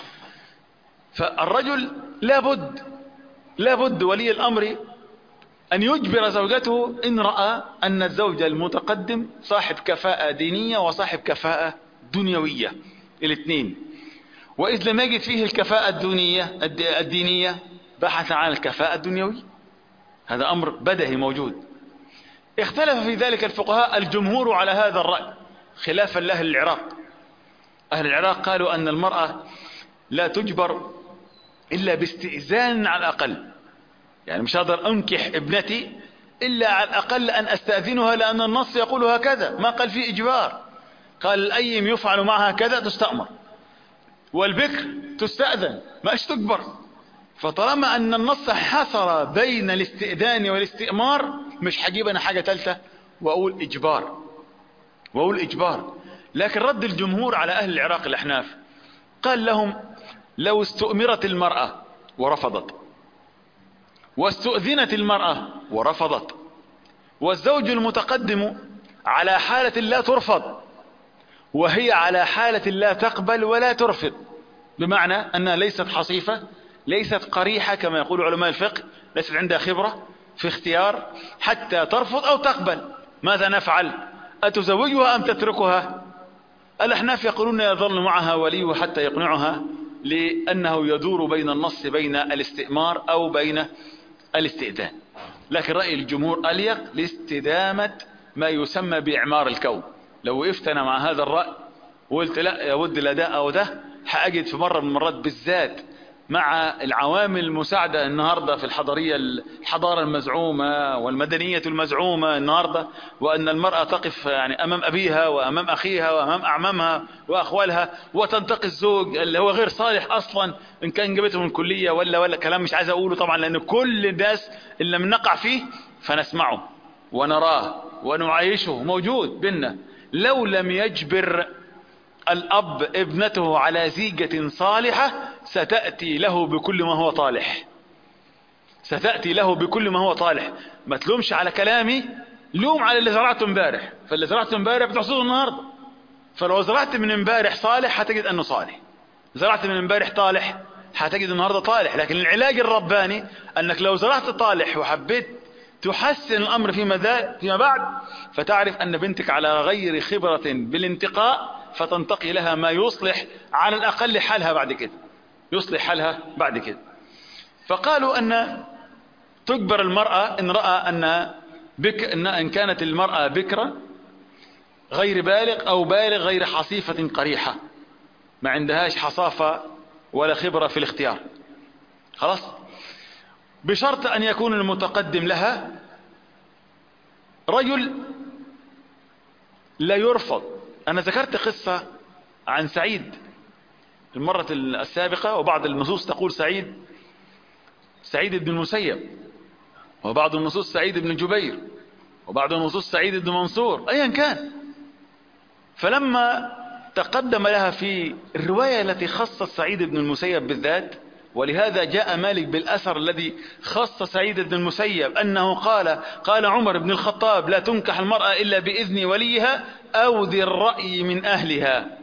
فالرجل لابد لابد ولي الأمر أن يجبر زوجته إن رأى أن الزوج المتقدم صاحب كفاءة دينية وصاحب كفاءة دنيوية الاثنين. وإذ لم يجد فيه الكفاءة الدينية الدينية بحث عن الكفاءة الدنيوية. هذا أمر بدهي موجود. اختلف في ذلك الفقهاء، الجمهور على هذا الرأي خلافا لأهل العراق. أهل العراق قالوا أن المرأة لا تجبر إلا باستئذان على الأقل، يعني مش هقدر أنكح ابنتي إلا على الأقل أن أستأذنها، لأن النص يقول هكذا، ما قال فيه إجبار، قال الأيم يفعل معها كذا تستأمر. والبكر تستأذن ماش تكبر. فطالما أن النص حصر بين الاستئذان والاستئمار مش هجيب أنا حاجة ثالثة وأقول إجبار وأقول إجبار. لكن رد الجمهور على أهل العراق الأحناف قال لهم لو استؤمرت المرأة ورفضت، واستؤذنت المرأة ورفضت، والزوج المتقدم على حالة لا ترفض وهي على حالة لا تقبل ولا ترفض، بمعنى أنها ليست حصيفة، ليست قريحة كما يقول علماء الفقه، ليست عندها خبرة في اختيار حتى ترفض أو تقبل، ماذا نفعل؟ أتزوجها أم تتركها؟ الأحناف يقولون يظل معها ولي حتى يقنعها، لأنه يدور بين النص بين الاستئمار أو بين الاستئذان. لكن رأي الجمهور أليق لاستدامة ما يسمى بإعمار الكون. لو وقفت أنا مع هذا الرأي وقلت لا يا ود لا ده أو ده، هأجد في مرة من المرات بالذات مع العوامل المساعدة النهاردة في الحضارية الحضارة المزعومة والمدنية المزعومة النهاردة، وأن المرأة تقف يعني أمام أبيها وأمام أخيها وأمام أعمامها وأخوالها وتنتقي الزوج اللي هو غير صالح أصلا إن كان جابته من كلية ولا ولا كلام مش عايز أقوله طبعا، لأن كل الناس اللي بنقع فيه فنسمعه ونراه ونعايشه موجود بينا. لو لم يجبر الأب ابنته على زيجة صالحة ستأتي له بكل ما هو طالح، ستأتي له بكل ما هو طالح. ما تلومش على كلامي، لوم على اللي زرعته امبارح، فاللي زرعته امبارح بتحصده النهارده. فلو زرعت من امبارح صالح هتجد انه صالح، زرعت من امبارح طالح هتجد النهارده طالح. لكن العلاج الرباني انك لو زرعت طالح وحبيت تحسن الامر فيما فيما بعد، فتعرف ان بنتك على غير خبرة بالانتقاء، فتنتقي لها ما يصلح على الاقل حالها بعد كده، يصلح حالها بعد كده. فقالوا ان تجبر المرأة ان رأى ان بك ان ان كانت المرأة بكرة غير بالغ او بالغ غير حصيفة قريحة، ما عندهاش حصافة ولا خبرة في الاختيار، خلاص، بشرط ان يكون المتقدم لها رجل لا يرفض. انا ذكرت قصة عن سعيد المرة السابقة، وبعض النصوص تقول سعيد سعيد بن المسيب، وبعض النصوص سعيد بن جبير، وبعض النصوص سعيد بن منصور، ايا كان. فلما تقدم لها في الرواية التي خصت سعيد بن المسيب بالذات، ولهذا جاء مالك بالأثر الذي خص سعيد بن المسيب أنه قال قال عمر بن الخطاب لا تنكح المرأة إلا بإذن وليها أو ذي الرأي من أهلها،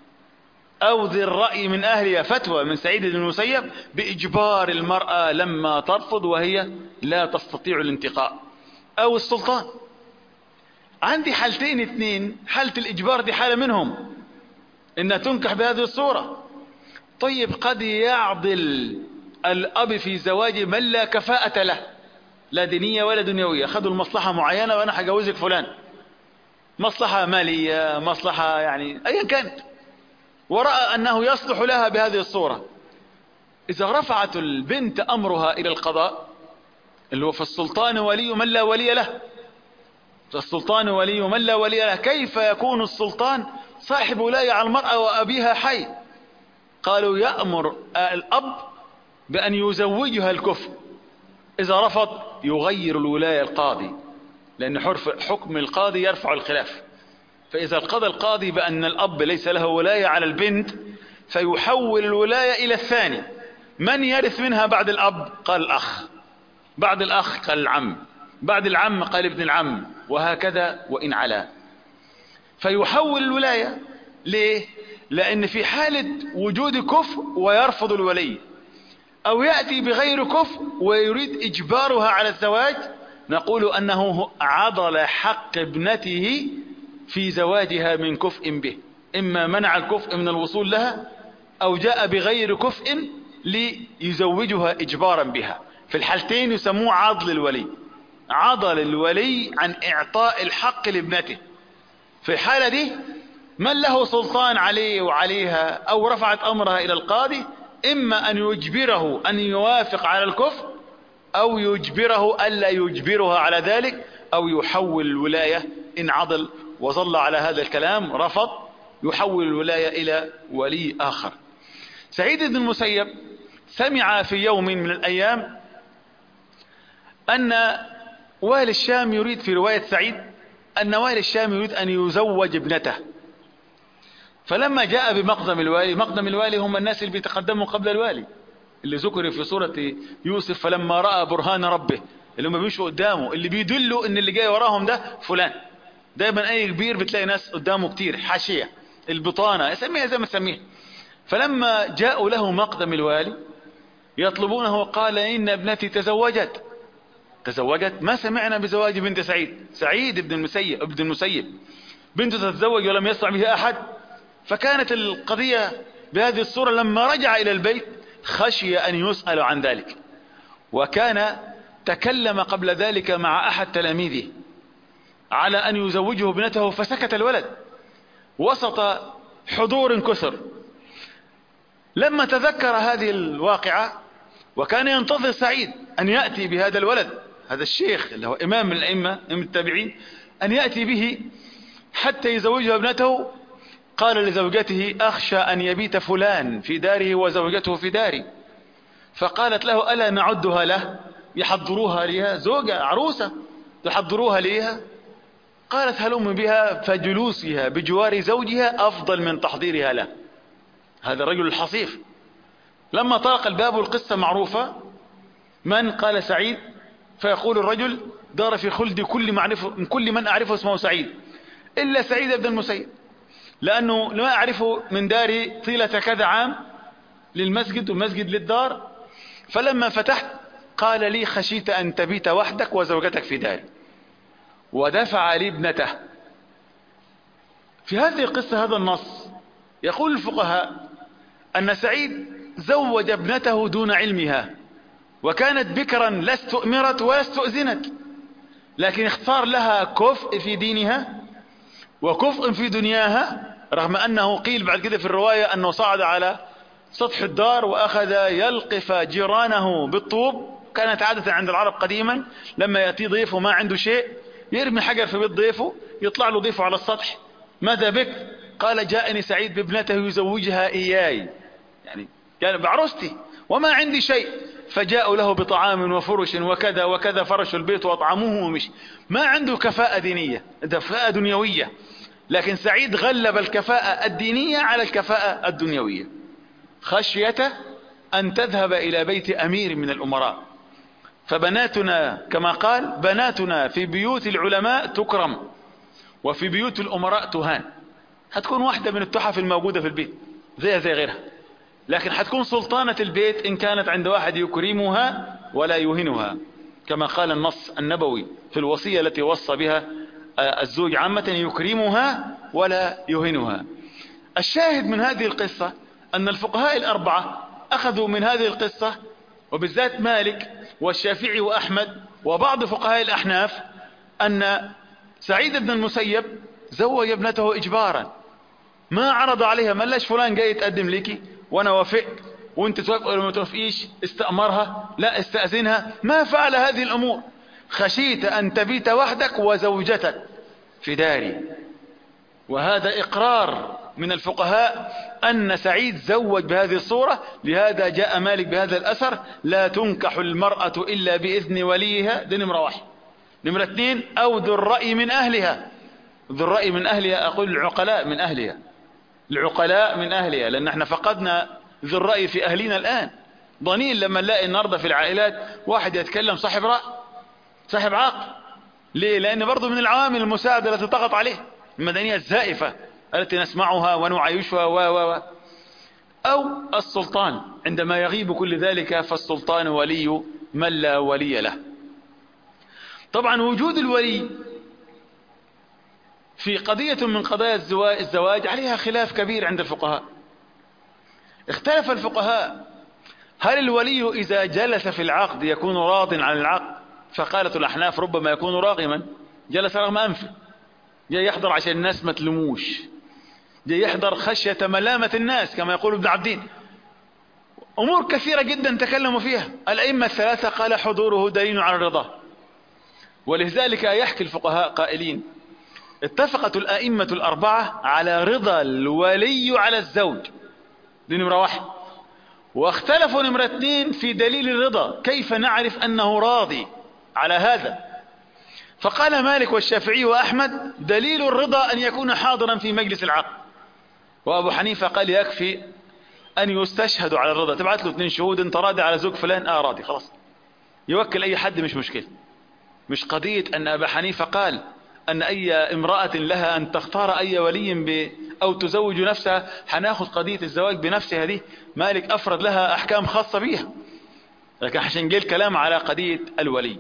أو ذي الرأي من أهلها، فتوى من سعيد بن المسيب بإجبار المرأة لما ترفض وهي لا تستطيع الانتقاء، أو السلطان. عندي حالتين اثنين، حالة الإجبار دي حالة منهم إنها تنكح بهذه الصورة. طيب قد يعضل الأب في زواج من لا كفاءة له، لا دينية ولا دنيوية، خدوا المصلحة معينة وأنا هجوزك فلان، مصلحة مالية، مصلحة يعني أيا كانت، ورأى أنه يصلح لها بهذه الصورة. إذا رفعت البنت أمرها إلى القضاء اللي هو في السلطان ولي من لا ولي له، السلطان ولي من لا ولي له، كيف يكون السلطان صاحب ولاية على المرأة وأبيها حي؟ قالوا يأمر الأب بأن يزوجها الكفء، إذا رفض يغير الولاية القاضي، لأن حكم القاضي يرفع الخلاف. فإذا قضى القاضي بأن الأب ليس له ولاية على البنت فيحول الولاية إلى الثاني. من يرث منها بعد الأب؟ قال الأخ، بعد الأخ قال العم، بعد العم قال ابن العم، وهكذا وإن علا. فيحول الولاية. ليه؟ لأن في حالة وجود كفء ويرفض الولي، أو يأتي بغير كفء ويريد إجبارها على الزواج، نقول أنه عضل حق ابنته في زواجها من كفء به، إما منع الكفء من الوصول لها أو جاء بغير كفء ليزوجها إجبارا بها. في الحالتين يسموه عضل الولي، عضل الولي عن إعطاء الحق لابنته. في الحالة دي من له سلطان عليه وعليها أو رفعت أمرها إلى القاضي، إما أن يجبره أن يوافق على الكفر، أو يجبره ألا يجبرها على ذلك، أو يحول الولاية إن عضل وظل على هذا الكلام رفض، يحول الولاية إلى ولي آخر. سعيد بن المسيب سمع في يوم من الأيام أن والي الشام يريد، في رواية سعيد أن والي الشام يريد أن يزوج ابنته. فلما جاء بمقدم الوالي، مقدم الوالي هم الناس اللي بيتقدموا قبل الوالي، اللي ذكر في سورة يوسف فلما رأى برهان ربه، اللي هم بيمشوا قدامه، اللي بيدلوا ان اللي جاي وراهم ده فلان. دايما اي كبير بتلاقي ناس قدامه كتير، حاشية، البطانة، يسميها زي ما تسميها. فلما جاءوا له مقدم الوالي يطلبونه قال إن ابنتي تزوجت. تزوجت؟ ما سمعنا بزواج بنت سعيد. سعيد بن المسيب ابن المسيب بنته تتزوج ولم يسمع بها أحد. فكانت القضية بهذه الصورة. لما رجع إلى البيت خشي أن يسأل عن ذلك، وكان تكلم قبل ذلك مع أحد تلاميذه على أن يزوجه ابنته، فسكت الولد وسط حضور كثر. لما تذكر هذه الواقعة وكان ينتظر سعيد أن يأتي بهذا الولد، هذا الشيخ اللي هو إمام من الأئمة من التابعين، أن يأتي به حتى يزوجها ابنته، قال لزوجته أخشى أن يبيت فلان في داره وزوجته في داري. فقالت له ألا نعدها له، يحضروها لها، زوجة عروسة يحضروها لها. قالت هلم بها، فجلوسها بجوار زوجها أفضل من تحضيرها له. هذا الرجل الحصيف. لما طرق الباب والقصة معروفة، من؟ قال سعيد. فيقول الرجل دار في خلدي كل معرفة من كل من أعرفه اسمه سعيد إلا سعيد بن المسيب، لأنه لا أعرفه من داري طيلة كذا عام للمسجد والمسجد للدار. فلما فتحت قال لي خشيت أن تبيت وحدك وزوجتك في داري، ودفع لي ابنته. في هذه القصة هذا النص يقول الفقهاء أن سعيد زوج ابنته دون علمها، وكانت بكرا لا استؤمرت ولا استؤذنت، لكن اختار لها كفء في دينها وكفء في دنياها، رغم أنه قيل بعد كده في الرواية أنه صعد على سطح الدار وأخذ يلقف جيرانه بالطوب. كانت عادة عند العرب قديما لما يأتي ضيفه ما عنده شيء يرمي حجر في بيت ضيفه، يطلع له ضيفه على السطح، ماذا بك؟ قال جاءني سعيد بابنته يزوجها إياي، يعني كان بعروستي وما عندي شيء. فجاءوا له بطعام وفرش وكذا وكذا، فرشوا البيت وأطعموه ومشي. ما عنده كفاءة دينية، كفاءة دنيوية، لكن سعيد غلب الكفاءة الدينية على الكفاءة الدنيوية، خشية أن تذهب إلى بيت أمير من الأمراء. فبناتنا كما قال بناتنا في بيوت العلماء تكرم وفي بيوت الأمراء تهان. هتكون واحدة من التحف الموجودة في البيت زي زي غيرها، لكن هتكون سلطانة البيت إن كانت عند واحد يكرمها ولا يهنها، كما قال النص النبوي في الوصية التي وصى بها الزوج عامة، يكرمها ولا يهنها. الشاهد من هذه القصة أن الفقهاء الأربعة أخذوا من هذه القصة، وبالذات مالك والشافعي وأحمد وبعض فقهاء الأحناف، أن سعيد بن المسيب زوج ابنته إجبارا، ما عرض عليها، ما لاش فلان جاي يتقدم لك وانا وافقت وانت توافق ولا ما توافقيش، استأمرها، لا استأذنها، ما فعل هذه الأمور. خشيت أن تبيت وحدك وزوجتك في داري. وهذا إقرار من الفقهاء أن سعيد زوج بهذه الصورة. لهذا جاء مالك بهذا الأثر لا تنكح المرأة إلا بإذن وليها، دي نمرة واحد. نمرة اثنين أو ذو الرأي من أهلها. ذو الرأي من أهلها أقول العقلاء من أهلها، العقلاء من أهلها، لأن احنا فقدنا ذو الرأي في أهلنا الآن. ضنين لما نلاقي النهارده في العائلات واحد يتكلم صاحب رأي صاحب عقل. ليه؟ لأن برضو من العوامل المساعدة التي تضغط عليه المدنية الزائفة التي نسمعها ونعايشها و و أو السلطان عندما يغيب كل ذلك، فالسلطان ولي من لا ولي له. طبعا وجود الولي في قضية من قضايا الزواج عليها خلاف كبير عند الفقهاء. اختلف الفقهاء هل الولي إذا جلس في العقد يكون راض عن العقد؟ فقالت الأحناف ربما يكون راغما، جلس رغم أنفه، جاي يحضر عشان الناس ما تلموش، جاي يحضر خشية ملامة الناس كما يقول ابن عبدين. أمور كثيرة جدا تكلموا فيها الأئمة الثلاثة، قال حضوره دليل على الرضا. ولذلك يحكي الفقهاء قائلين اتفقت الأئمة الأربعة على رضا الولي على الزوج، دي نمرة واحد. واختلفوا نمرة اثنين في دليل الرضا، كيف نعرف أنه راضي على هذا؟ فقال مالك والشافعي وأحمد دليل الرضا أن يكون حاضرا في مجلس العقد. وأبو حنيفة قال يكفي أن يستشهدوا على الرضا، تبعت له اثنين شهود انت راضي على زوج فلان، آه راضي، خلاص يوكل أي حد مش مشكلة. مش قضية أن أبا حنيفة قال أن أي امرأة لها أن تختار أي ولي ب أو تزوج نفسها، هناخد قضية الزواج بنفسها دي، مالك أفرد لها أحكام خاصة بيها، لكن عشان جه الكلام على قضية الولي.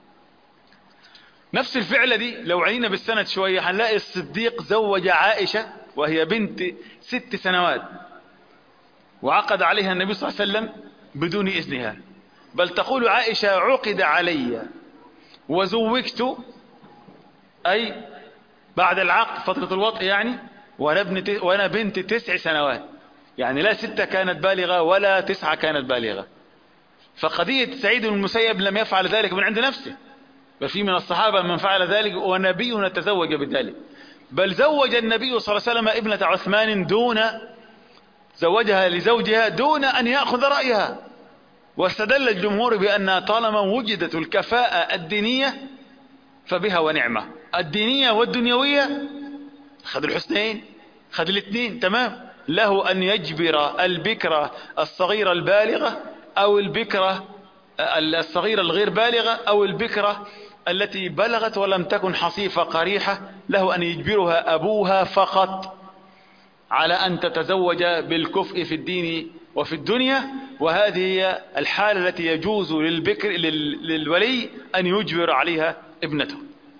نفس الفعلة دي لو عينا بالسند شوية هنلاقي الصديق زوج عائشة وهي بنت ست سنوات، وعقد عليها النبي صلى الله عليه وسلم بدون إذنها، بل تقول عائشة عقد علي وزوجت، أي بعد العقد فترة الوطء يعني، وأنا, ابن وأنا بنت تسع سنوات، يعني لا ستة كانت بالغة ولا تسعة كانت بالغة. فقضية سعيد بن المسيب لم يفعل ذلك من عند نفسه، بل في من الصحابة من فعل ذلك ونبينا تزوج بذلك، بل زوج النبي صلى الله عليه وسلم ابنة عثمان دون زوجها لزوجها دون أن يأخذ رأيها. واستدل الجمهور بأن طالما وجدت الكفاءة الدينية فبها ونعمة، الدينية والدنيوية، خذ الحسنين، خذ الاثنين تمام، له أن يجبر البكرة الصغيرة البالغة أو البكرة الصغيرة الغير بالغة أو البكرة التي بلغت ولم تكن حصيفة قريحة، له أن يجبرها أبوها فقط على أن تتزوج بالكفء في الدين وفي الدنيا. وهذه هي الحالة التي يجوز للبكر للولي أن يجبر عليها ابنته.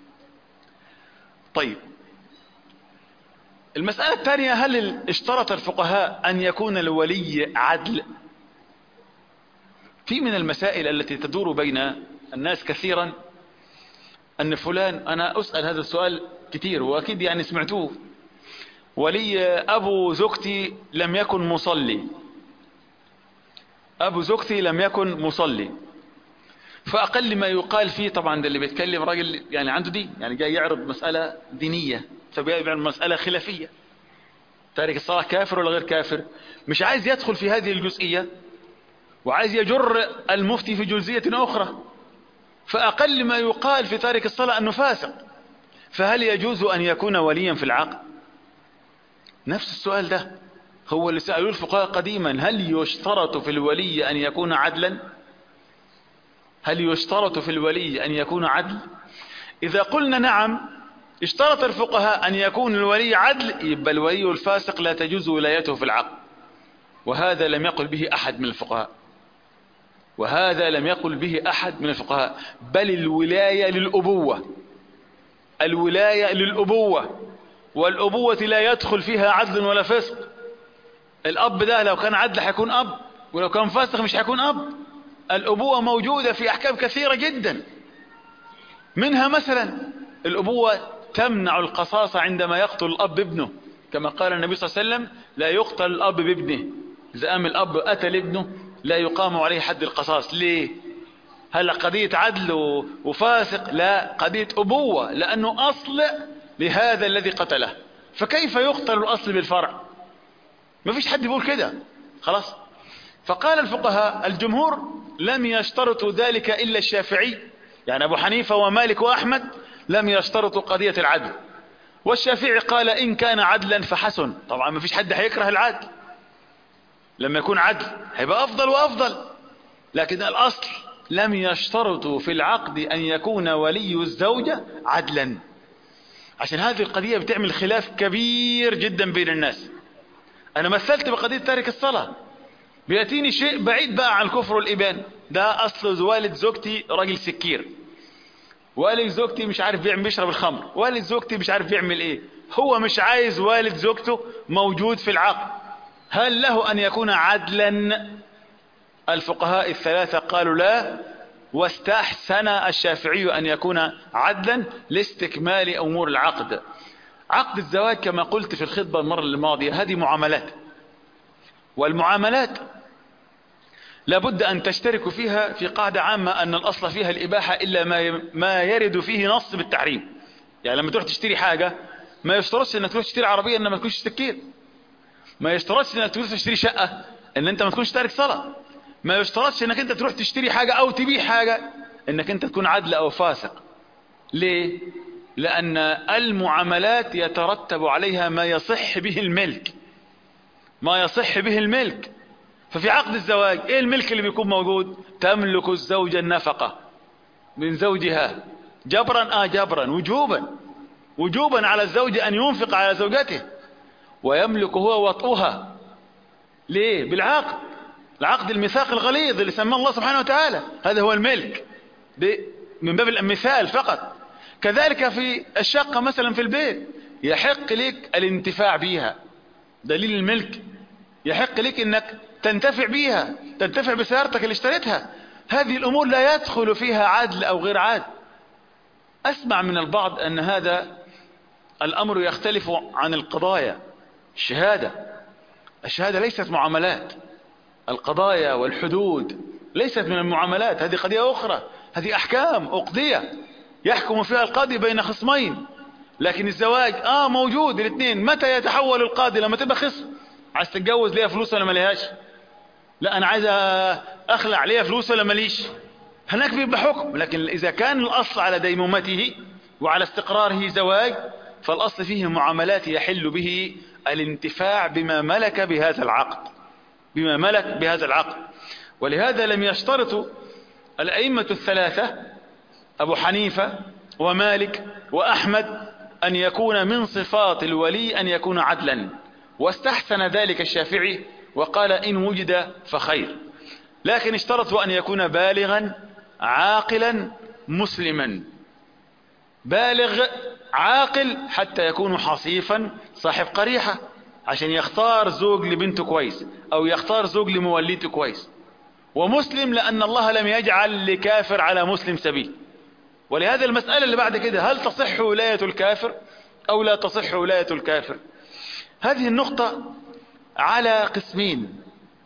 طيب المسألة الثانية، هل اشترط الفقهاء أن يكون الولي عدل؟ في من المسائل التي تدور بين الناس كثيرا أن فلان، أنا أسأل هذا السؤال كثير وأكيد يعني سمعتوه، ولي أبو زوجتي لم يكن مصلي، أبو زوجتي لم يكن مصلي، فأقل ما يقال فيه، طبعا ده اللي بيتكلم راجل يعني عنده دين، يعني جاي يعرض مسألة دينية، فبيعرض مسألة خلافية، تارك الصلاة كافر ولا غير كافر، مش عايز يدخل في هذه الجزئية وعايز يجر المفتي في جزئية أخرى، فأقل ما يقال في تارك الصلاة أنه فاسق، فهل يجوز أن يكون وليا في العقد؟ نفس السؤال ده هو اللي سألوه الفقهاء قديما، هل يشترط في الولي أن يكون عدلا؟ هل يشترط في الولي أن يكون عدل؟ إذا قلنا نعم اشترط الفقهاء أن يكون الولي عدل، يبقى الولي الفاسق لا تجوز ولايته في العقد، وهذا لم يقل به أحد من الفقهاء، وهذا لم يقل به أحد من الفقهاء، بل الولاية للأبوة، الولاية للأبوة، والأبوة لا يدخل فيها عدل ولا فسق. الأب ده لو كان عدل حيكون أب، ولو كان فاسق مش حيكون أب. الأبوة موجودة في أحكام كثيرة جدا، منها مثلا الأبوة تمنع القصاص عندما يقتل الأب ابنه، كما قال النبي صلى الله عليه وسلم لا يقتل الأب بابنه، إذا قام الأب قتل ابنه لا يقام عليه حد القصاص. ليه؟ هل قضية عدل وفاسق؟ لا، قضية أبوة، لأنه أصل لهذا الذي قتله، فكيف يقتل الأصل بالفرع؟ ما فيش حد يقول كده، خلاص. فقال الفقهاء الجمهور لم يشترطوا ذلك إلا الشافعي، يعني أبو حنيفة ومالك وأحمد لم يشترطوا قضية العدل، والشافعي قال إن كان عدلا فحسن. طبعا ما فيش حد هيكره العدل، لما يكون عدل هيبقى أفضل وأفضل، لكن الأصل لم يشترطوا في العقد أن يكون ولي الزوجة عدلا، عشان هذه القضية بتعمل خلاف كبير جدا بين الناس. أنا مثلت بقضية تارك الصلاة، بيأتيني شيء بعيد بقى عن الكفر والإبان، ده أصل والد زوجتي راجل سكير، والد زوجتي مش عارف بيعمل بيشرب الخمر، والد زوجتي مش عارف بيعمل إيه، هو مش عايز والد زوجته موجود في العقد، هل له أن يكون عدلا؟ الفقهاء الثلاثة قالوا لا، واستحسن الشافعي أن يكون عدلا لاستكمال أمور العقد. عقد الزواج كما قلت في الخطبة المرة الماضية هذه معاملات، والمعاملات لابد أن تشتركوا فيها في قاعدة عامة أن الأصل فيها الإباحة إلا ما ما يرد فيه نص بالتحريم. يعني لما تروح تشتري حاجة ما يشترطش أنك تروح تشتري عربية إنما تكونش سكير، ما يشترطش أنك تروح تشتري شقة ان انت ما تكونش تارك صلاة. ما يشترطش انك انت تروح تشتري حاجة او تبيع حاجة انك انت تكون عدل او فاسق. ليه؟ لان المعاملات يترتب عليها ما يصح به الملك، ما يصح به الملك. ففي عقد الزواج ايه الملك اللي بيكون موجود؟ تملك الزوجة النفقة من زوجها جبرا اه جبرا وجوبا، وجوبا على الزوج ان ينفق على زوجته، ويملك هو وطئها. ليه؟ بالعقد، العقد الميثاق الغليظ اللي سماه الله سبحانه وتعالى، هذا هو الملك من باب المثال فقط. كذلك في الشقة مثلا في البيت يحق لك الانتفاع بها، دليل الملك، يحق لك انك تنتفع بها، تنتفع بسيارتك اللي اشتريتها. هذه الامور لا يدخل فيها عدل او غير عدل. اسمع من البعض ان هذا الامر يختلف عن القضايا. الشهادة الشهادة ليست معاملات، القضايا والحدود ليست من المعاملات، هذه قضية اخرى، هذه احكام اقضية يحكم فيها القاضي بين خصمين. لكن الزواج اه موجود الاثنين. متى يتحول القاضي؟ لما تبقى خصم، عايز تتجوز ليها فلوس ولا ما ليهاش؟ لا انا عايز اخلع ليها فلوس ولا ماليش؟ هناك بيبقى حكم. لكن اذا كان الاصل على ديمومته وعلى استقراره زواج، فالاصل فيه معاملات يحل به الانتفاع بما ملك بهذا العقد، بما ملك بهذا العقد. ولهذا لم يشترط الأئمة الثلاثة أبو حنيفة ومالك وأحمد أن يكون من صفات الولي أن يكون عدلا، واستحسن ذلك الشافعي وقال إن وجد فخير. لكن اشترطوا أن يكون بالغا عاقلا مسلما. بالغ عاقل حتى يكون حصيفا صاحب قريحة، عشان يختار زوج لبنته كويس او يختار زوج لموليته كويس. ومسلم لان الله لم يجعل لكافر على مسلم سبيل. ولهذا المسألة اللي بعد كده، هل تصح ولاية الكافر او لا تصح ولاية الكافر؟ هذه النقطة على قسمين: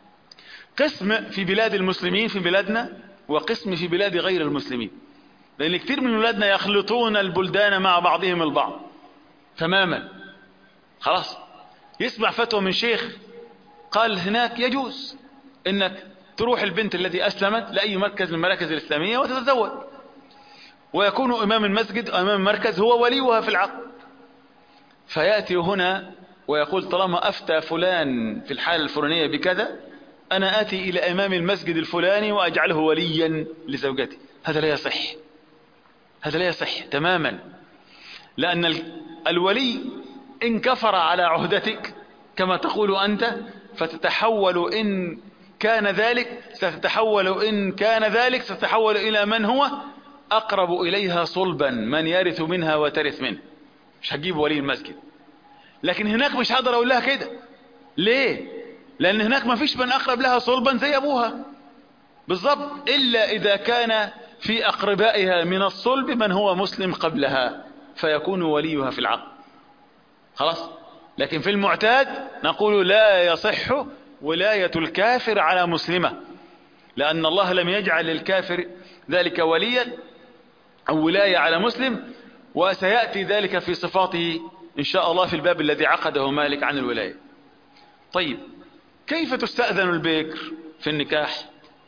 قسم في بلاد المسلمين في بلادنا، وقسم في بلاد غير المسلمين. لأن كثير من بلادنا يخلطون البلدان مع بعضهم البعض تماما. خلاص يسمع فتوى من شيخ قال هناك يجوز انك تروح البنت التي اسلمت لاي مركز من المراكز الاسلامية وتتزوج، ويكون امام المسجد او امام المركز هو وليها في العقد. فيأتي هنا ويقول طالما افتى فلان في الحالة الفلانية بكذا، انا اتي الى امام المسجد الفلاني واجعله وليا لزوجتي. هذا لا يصح، هذا لا يصح تماما. لأن الولي إن كفر على عهدتك كما تقول أنت، فتتحول إن كان ذلك ستتحول إن كان ذلك ستتحول إلى من هو أقرب إليها صلبا، من يرث منها وترث منه. مش هتجيب ولي المسجد. لكن هناك مش هقدر أقول لها كده. ليه؟ لأن هناك ما فيش من أقرب لها صلبا زي أبوها بالضبط، إلا إذا كان في أقربائها من الصلب من هو مسلم قبلها فيكون وليها في العقد. خلاص. لكن في المعتاد نقول لا يصح ولاية الكافر على مسلمة، لأن الله لم يجعل للكافر ذلك وليا أو ولاية على مسلم. وسيأتي ذلك في صفاته إن شاء الله في الباب الذي عقده مالك عن الولاية. طيب كيف تستأذن البكر في النكاح؟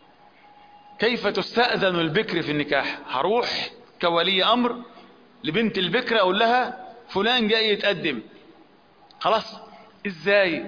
كيف تستأذن البكر في النكاح؟ هروح كولي أمر لبنت البكر أقول لها فلان جاي يتقدم، خلاص إزاي؟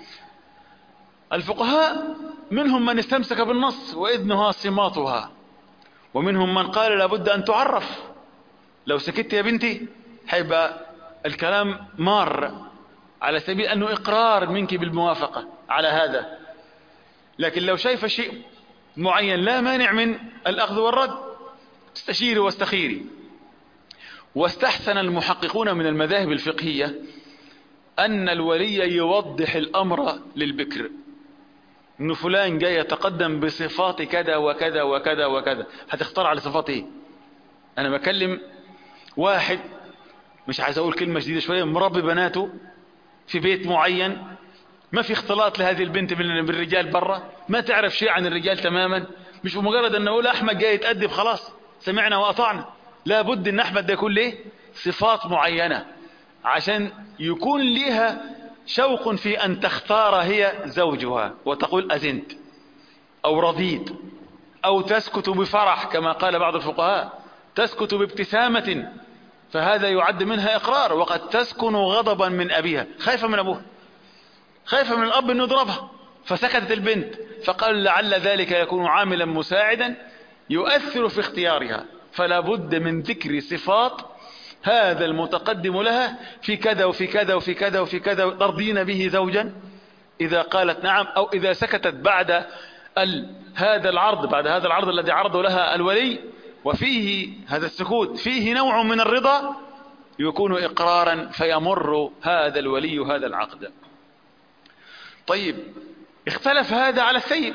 الفقهاء منهم من استمسك بالنص وإذنها صماتها، ومنهم من قال لابد أن تعرف. لو سكت يا بنتي هيبقى الكلام مار على سبيل أنه إقرار منك بالموافقة على هذا. لكن لو شايف شيء معين لا مانع من الأخذ والرد، استشيري واستخيري. واستحسن المحققون من المذاهب الفقهية أن الولي يوضح الأمر للبكر، إنه فلان جاي يتقدم بصفات كذا وكذا وكذا وكذا. هتختار على صفات إيه؟ أنا بكلم واحد مش عايز أقول كلمة جديدة شوية، مربي بناته في بيت معين، ما في اختلاط لهذه البنت بالرجال برا، ما تعرف شيء عن الرجال تماما. مش بمجرد أن أقول أحمد جاي يتأدب خلاص سمعنا وأطعنا، لابد أن أحمد ده يكون له صفات معينة عشان يكون لها شوق في أن تختار هي زوجها وتقول أذنت أو رضيت، أو تسكت بفرح كما قال بعض الفقهاء، تسكت بابتسامة، فهذا يعد منها إقرار. وقد تسكن غضبا من أبيها، خايفة من أبوها، خايفة من الأب أنه يضربها، فسكتت البنت، فقال لعل ذلك يكون عاملا مساعدا يؤثر في اختيارها. فلا بد من ذكر صفات هذا المتقدم لها في كذا وفي كذا وفي كذا وفي كذا، ترضين به زوجا؟ إذا قالت نعم، أو إذا سكتت بعد هذا العرض، بعد هذا العرض الذي عرضه لها الولي، وفيه هذا السكوت فيه نوع من الرضا، يكون إقرارا، فيمر هذا الولي هذا العقد. طيب، اختلف هذا على الثيب.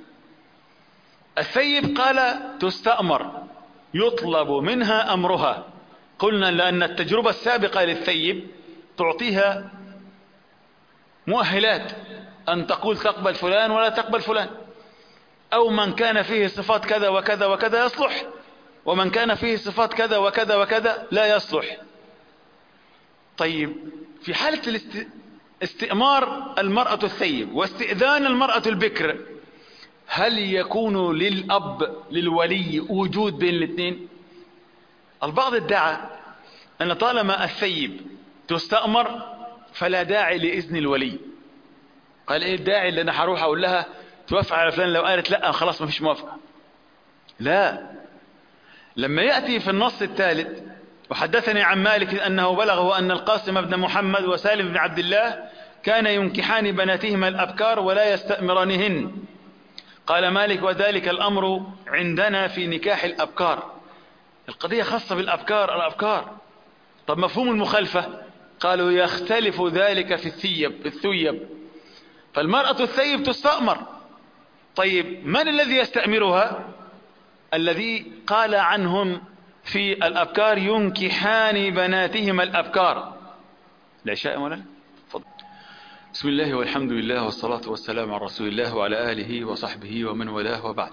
الثيب قال تستأمر، يطلب منها أمرها. قلنا لأن التجربة السابقة للثيب تعطيها مؤهلات، أن تقول تقبل فلان ولا تقبل فلان، أو من كان فيه صفات كذا وكذا وكذا يصلح، ومن كان فيه صفات كذا وكذا وكذا لا يصلح. طيب، في حالة استئمار المرأة الثيب واستئذان المرأة البكر، هل يكون للأب للولي وجود بين الاثنين؟ البعض ادعى أن طالما الثيب تستأمر فلا داعي لإذن الولي. قال إيه الداعي اللي أنا هروح أقول لها توافق على فلان، لو قالت لا خلاص ما فيش موافقة. لا، لما يأتي في النص الثالث وحدثني عن مالك أنه بلغه أن القاسم بن محمد وسالم بن عبد الله كان ينكحان بناتهما الأبكار ولا يستأمرانهن. قال مالك وذلك الأمر عندنا في نكاح الأبكار، القضية خاصة بالأبكار. الأبكار طب مفهوم المخالفة؟ قالوا يختلف ذلك في الثيب الثيب فالمرأة الثيب تستأمر. طيب، من الذي يستأمرها؟ الذي قال عنهم في الأبكار ينكحان بناتهما الأبكار. العشاء مولانا فضل. بسم الله والحمد لله والصلاة والسلام على رسول الله وعلى آله وصحبه ومن والاه، وبعد.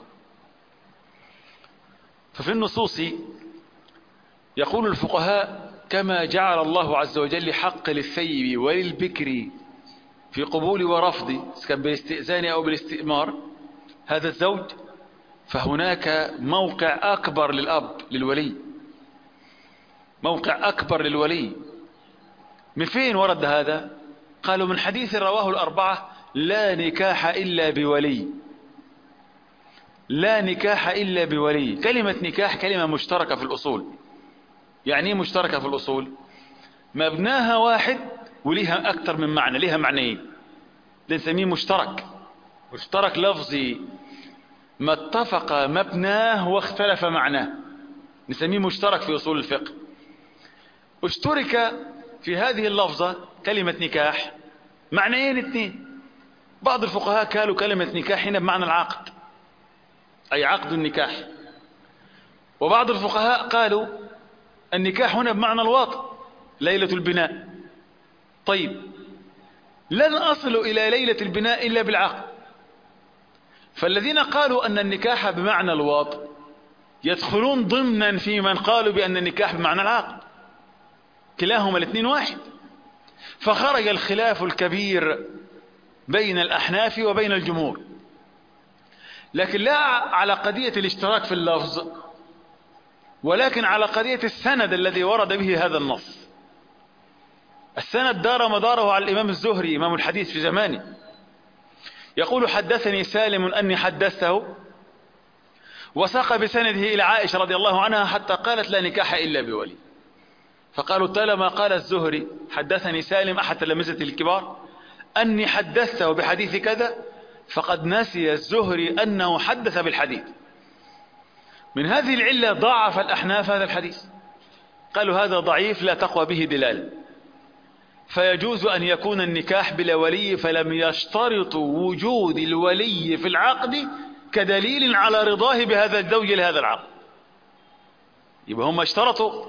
ففي النصوص يقول الفقهاء كما جعل الله عز وجل حق للثيب وللبكر في قبول ورفض، كان بالاستئذان أو بالاستئمار هذا الزوج، فهناك موقع أكبر للأب للولي، موقع أكبر للولي. من فين ورد هذا؟ قالوا من حديث رواه الأربعة لا نكاح إلا بولي، لا نكاح إلا بولي. كلمة نكاح كلمة مشتركة في الأصول. يعني ايه مشتركة في الأصول؟ مبناها واحد وليها أكثر من معنى، ليها معنيين، نسميه مشترك. مشترك لفظي، ما اتفق مبناه واختلف معناه، نسميه مشترك في أصول الفقه. اشترك في هذه اللفظة كلمة نكاح معنيين اثنين. بعض الفقهاء قالوا كلمة نكاح هنا بمعنى العقد، أي عقد النكاح. وبعض الفقهاء قالوا النكاح هنا بمعنى الواطئ، ليلة البناء. طيب، لن أصل إلى ليلة البناء إلا بالعقد. فالذين قالوا أن النكاح بمعنى الواطئ يدخلون ضمنا في من قالوا بأن النكاح بمعنى العقد، كلاهما الاثنين واحد. فخرج الخلاف الكبير بين الأحناف وبين الجمهور، لكن لا على قضية الاشتراك في اللفظ، ولكن على قضية السند الذي ورد به هذا النص. السند دار مداره على الإمام الزهري إمام الحديث في زمانه، يقول حدثني سالم أني حدثته، وساق بسنده إلى عائشة رضي الله عنها حتى قالت لا نكاح إلا بولي. فقالوا طالما قال الزهري حدثني سالم أحد تلامذته الكبار أني حدثته بحديث كذا، فقد نسي الزهري أنه حدث بالحديث. من هذه العلة ضعف الأحناف هذا الحديث، قالوا هذا ضعيف لا تقوى به دلالة، فيجوز أن يكون النكاح بلا ولي، فلم يشترطوا وجود الولي في العقد كدليل على رضاه بهذا الزوج لهذا العقد. يبقى هم اشترطوا،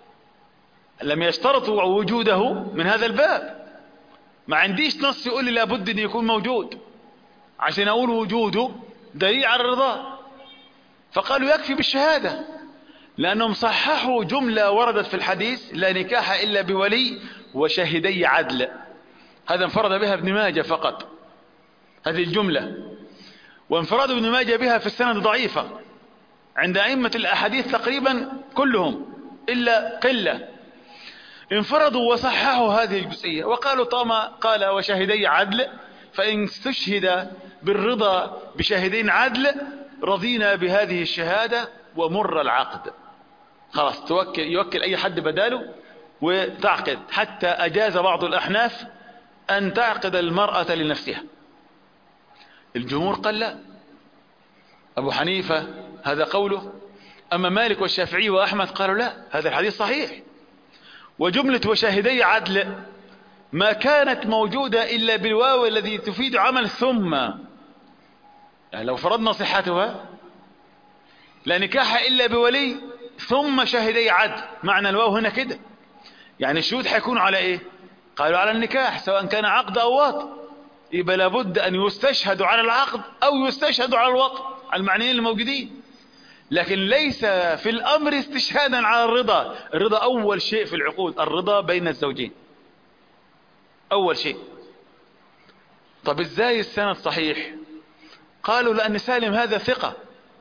لم يشترطوا وجوده من هذا الباب. ما عنديش نص يقول لي لابد أن يكون موجود عشان أقول وجوده دليل على الرضا، فقالوا يكفي بالشهادة، لأنهم صححوا جملة وردت في الحديث لا نكاح إلا بولي وشهدي عدل، هذا انفرد بها ابن ماجه فقط هذه الجملة، وانفراد ابن ماجه بها في السند ضعيفة عند أئمة الأحاديث تقريبا كلهم إلا قلة، انفردوا وصححوا هذه الجزئية وقالوا طالما قال وشاهدي عدل فإن استشهد بالرضا بشاهدين عدل رضينا بهذه الشهادة ومر العقد، خلاص توكل يوكل أي حد بداله وتعقد، حتى أجاز بعض الأحناف أن تعقد المرأة لنفسها. الجمهور قال لا، أبو حنيفة هذا قوله، أما مالك والشافعي وأحمد قالوا لا هذا الحديث صحيح. وجملة وشاهدي عدل ما كانت موجودة إلا بالواو الذي تفيد عمل ثم، يعني لو فرضنا صحتها لا نكاح إلا بولي ثم شاهدي عدل، معنى الواو هنا كده، يعني الشهود حيكون على إيه؟ قالوا على النكاح سواء كان عقد أو وطء، يبقى لابد أن يستشهدوا على العقد أو يستشهدوا على الوطء، على المعنيين الموجودين، لكن ليس في الأمر استشهادا على الرضا. الرضا أول شيء في العقود، الرضا بين الزوجين أول شيء. طب إزاي السند صحيح؟ قالوا لأن سالم هذا ثقة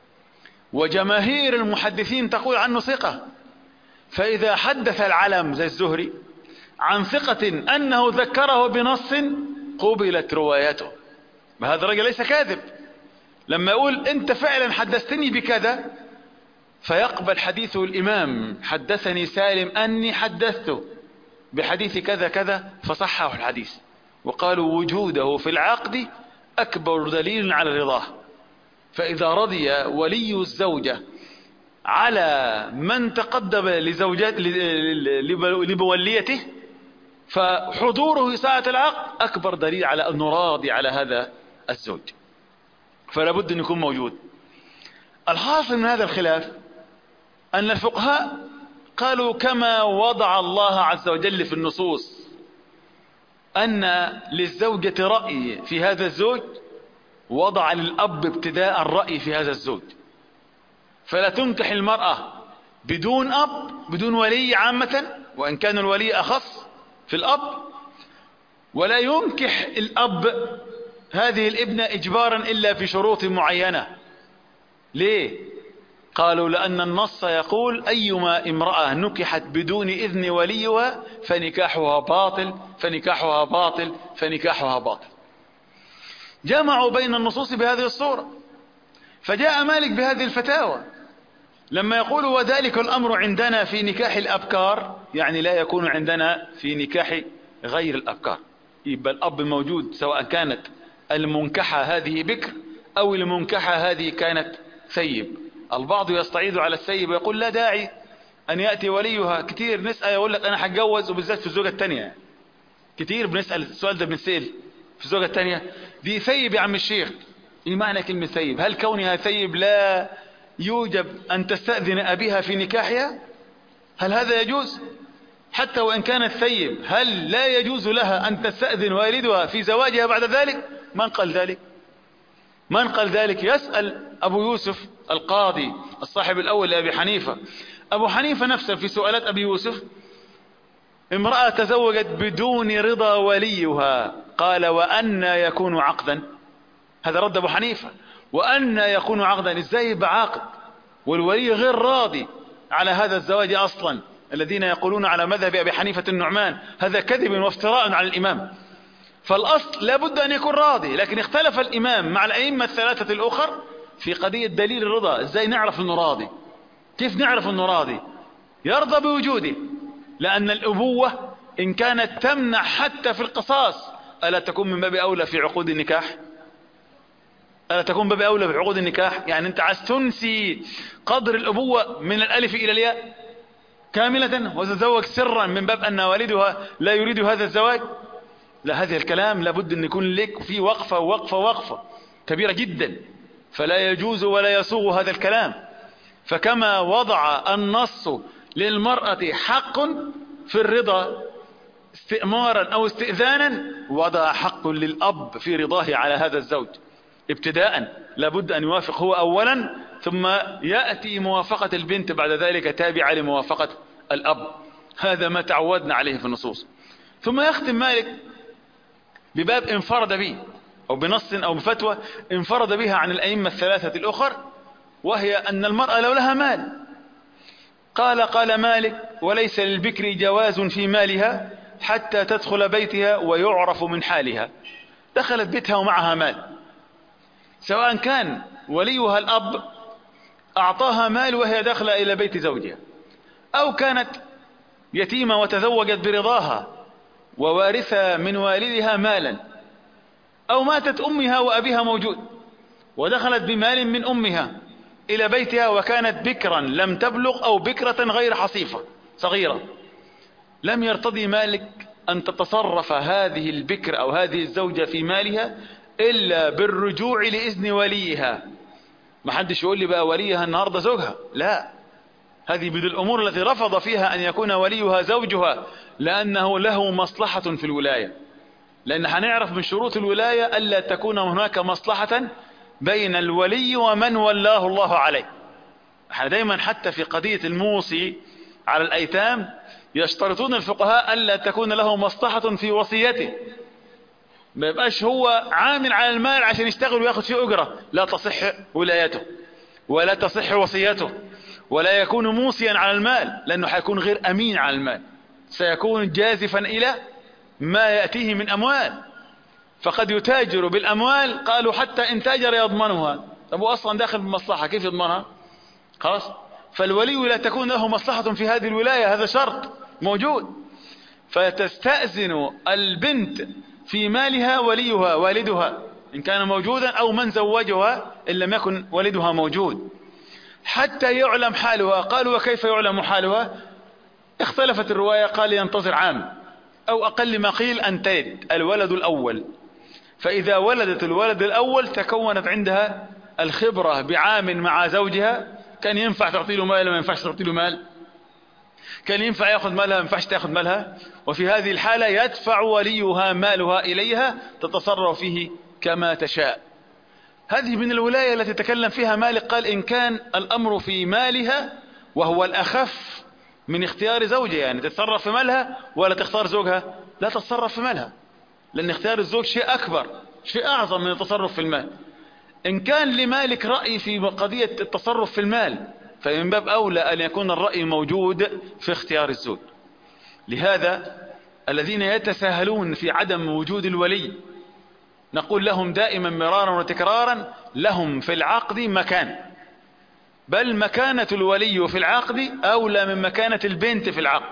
وجماهير المحدثين تقول عنه ثقة، فإذا حدث العلم زي الزهري عن ثقة أنه ذكره بنص قبلت روايته، ما هذا الرجل ليس كاذب، لما يقول أنت فعلا حدثتني بكذا فيقبل حديثه الإمام حدثني سالم أني حدثته بحديث كذا كذا فصححوا الحديث، وقالوا وجوده في العقد أكبر دليل على رضاه. فإذا رضي ولي الزوجة على من تقدم لزوجات لبوليته فحضوره ساعة العقد أكبر دليل على أنه راضي على هذا الزوج، فلا بد أن يكون موجود. الحاصل من هذا الخلاف أن الفقهاء قالوا كما وضع الله عز وجل في النصوص أن للزوجة رأي في هذا الزوج، وضع للأب ابتداء الرأي في هذا الزوج، فلا تنكح المرأة بدون أب بدون ولي عامة، وإن كان الولي أخص في الأب، ولا ينكح الأب هذه الابنة إجبارا إلا في شروط معينة. ليه؟ قالوا لأن النص يقول أيما امرأة نكحت بدون إذن وليها فنكاحها باطل فنكاحها باطل فنكاحها باطل. جمعوا بين النصوص بهذه الصورة، فجاء مالك بهذه الفتاوى لما يقول وذلك الأمر عندنا في نكاح الأبكار، يعني لا يكون عندنا في نكاح غير الأبكار، يبقى الأب موجود سواء كانت المنكحة هذه بكر أو المنكحة هذه كانت ثيب. البعض يستعيد على الثيب ويقول لا داعي أن يأتي وليها، كتير نسأل يقول لك أنا هتجوز، وبالذات في الزوجة الثانية كتير بنسأل السؤال ده، بنسأل في الزوجة الثانية دي ثيب يا عم الشيخ، إيه معنى كلمة ثيب؟ هل كونها ثيب لا يوجب أن تستأذن أبيها في نكاحها؟ هل هذا يجوز؟ حتى وإن كانت ثيب هل لا يجوز لها أن تستأذن والدها في زواجها بعد ذلك؟ من قال ذلك؟ من قال ذلك؟ يسأل أبو يوسف القاضي الصاحب الأول لأبي حنيفة، أبو حنيفة نفسه في سؤالات أبي يوسف امرأة تزوجت بدون رضا وليها، قال وأن يكون عقدا؟ هذا رد أبو حنيفة، وأن يكون عقدا؟ إزاي يبقى عقد والولي غير راضي على هذا الزواج أصلا؟ الذين يقولون على مذهب أبي حنيفة النعمان هذا كذب وافتراء على الإمام، فالأصل لابد أن يكون راضي، لكن اختلف الإمام مع الأئمة الثلاثة الأخر في قضية دليل الرضا. إزاي نعرف أنه راضي؟ كيف نعرف أنه راضي؟ يرضى بوجوده، لأن الأبوة إن كانت تمنع حتى في القصاص ألا تكون من باب أولى في عقود النكاح؟ ألا تكون من باب أولى في عقود النكاح؟ يعني أنت عايز تنسي قدر الأبوة من الألف إلى الياء كاملة وتتزوج سرا من باب أن والدها لا يريد هذا الزواج؟ لا، هذا الكلام لابد أن يكون لك في وقفة وقفة وقفة كبيرة جدا، فلا يجوز ولا يسوغ هذا الكلام. فكما وضع النص للمرأة حق في الرضا استئمارا أو استئذانا، وضع حق للأب في رضاه على هذا الزوج ابتداء، لابد أن يوافق هو أولا ثم يأتي موافقة البنت بعد ذلك تابعة لموافقة الأب. هذا ما تعودنا عليه في النصوص. ثم يختم مالك بباب انفرد به أو بنص أو بفتوى انفرد بها عن الأئمة الثلاثة الأخر، وهي أن المرأة لو لها مال قال قال مالك: وليس للبكر جواز في مالها حتى تدخل بيتها ويعرف من حالها. دخلت بيتها ومعها مال، سواء كان وليها الأب أعطاها مال وهي داخلة إلى بيت زوجها، أو كانت يتيمة وتزوجت برضاها ووارثة من والدها مالا، أو ماتت أمها وأبيها موجود ودخلت بمال من أمها إلى بيتها وكانت بكرا لم تبلغ أو بكرة غير حصيفة صغيرة، لم يرتضي مالك أن تتصرف هذه البكر أو هذه الزوجة في مالها إلا بالرجوع لإذن وليها. ما حدش يقول لي بقى وليها النهاردة زوجها، لا، هذه من الأمور التي رفض فيها أن يكون وليها زوجها، لأنه له مصلحة في الولاية. لأن هنعرف من شروط الولاية ألا تكون هناك مصلحة بين الولي ومن ولاه الله عليه. احنا دايما حتى في قضية الموصي على الأيتام يشترطون الفقهاء ألا تكون له مصلحة في وصيته، ما يبقاش هو عامل على المال عشان يشتغل وياخد فيه أجرة، لا تصح ولايته ولا تصح وصيته، ولا يكون موصيا على المال لأنه حيكون غير أمين على المال، سيكون جازفا إلى ما يأتيه من أموال، فقد يتاجر بالأموال. قالوا حتى إن تاجر يضمنها، طب هو أصلا داخل بمصلحة كيف يضمنها؟ خلاص، فالولي لا تكون له مصلحة في هذه الولاية، هذا شرط موجود. فتستأذن البنت في مالها وليها والدها إن كان موجودا، أو من زوجها إن لم يكن والدها موجود، حتى يعلم حالها. قالوا وكيف يعلم حالها؟ اختلفت الرواية، قال ينتظر عام، أو أقل ما قيل أن تلد الولد الأول. فإذا ولدت الولد الأول تكونت عندها الخبرة بعام مع زوجها، كان ينفع تعطي له مال ما ينفعش تعطي له مال، كان ينفع يأخذ مالها ما ينفعش تأخذ مالها. وفي هذه الحالة يدفع وليها مالها إليها تتصرف فيه كما تشاء. هذه من الولاية التي تكلم فيها مالك، قال إن كان الأمر في مالها وهو الأخف من اختيار زوجها، يعني تتصرف في مالها ولا تختار زوجها؟ لا تتصرف في مالها، لأن اختيار الزوج شيء أكبر، شيء أعظم من التصرف في المال. إن كان لمالك رأي في قضية التصرف في المال، فمن باب أولى أن يكون الرأي موجود في اختيار الزوج. لهذا الذين يتساهلون في عدم وجود الولي نقول لهم دائما مرارا وتكرارا: لهم في العقد مكان، بل مكانة الولي في العقد أولى من مكانة البنت في العقد،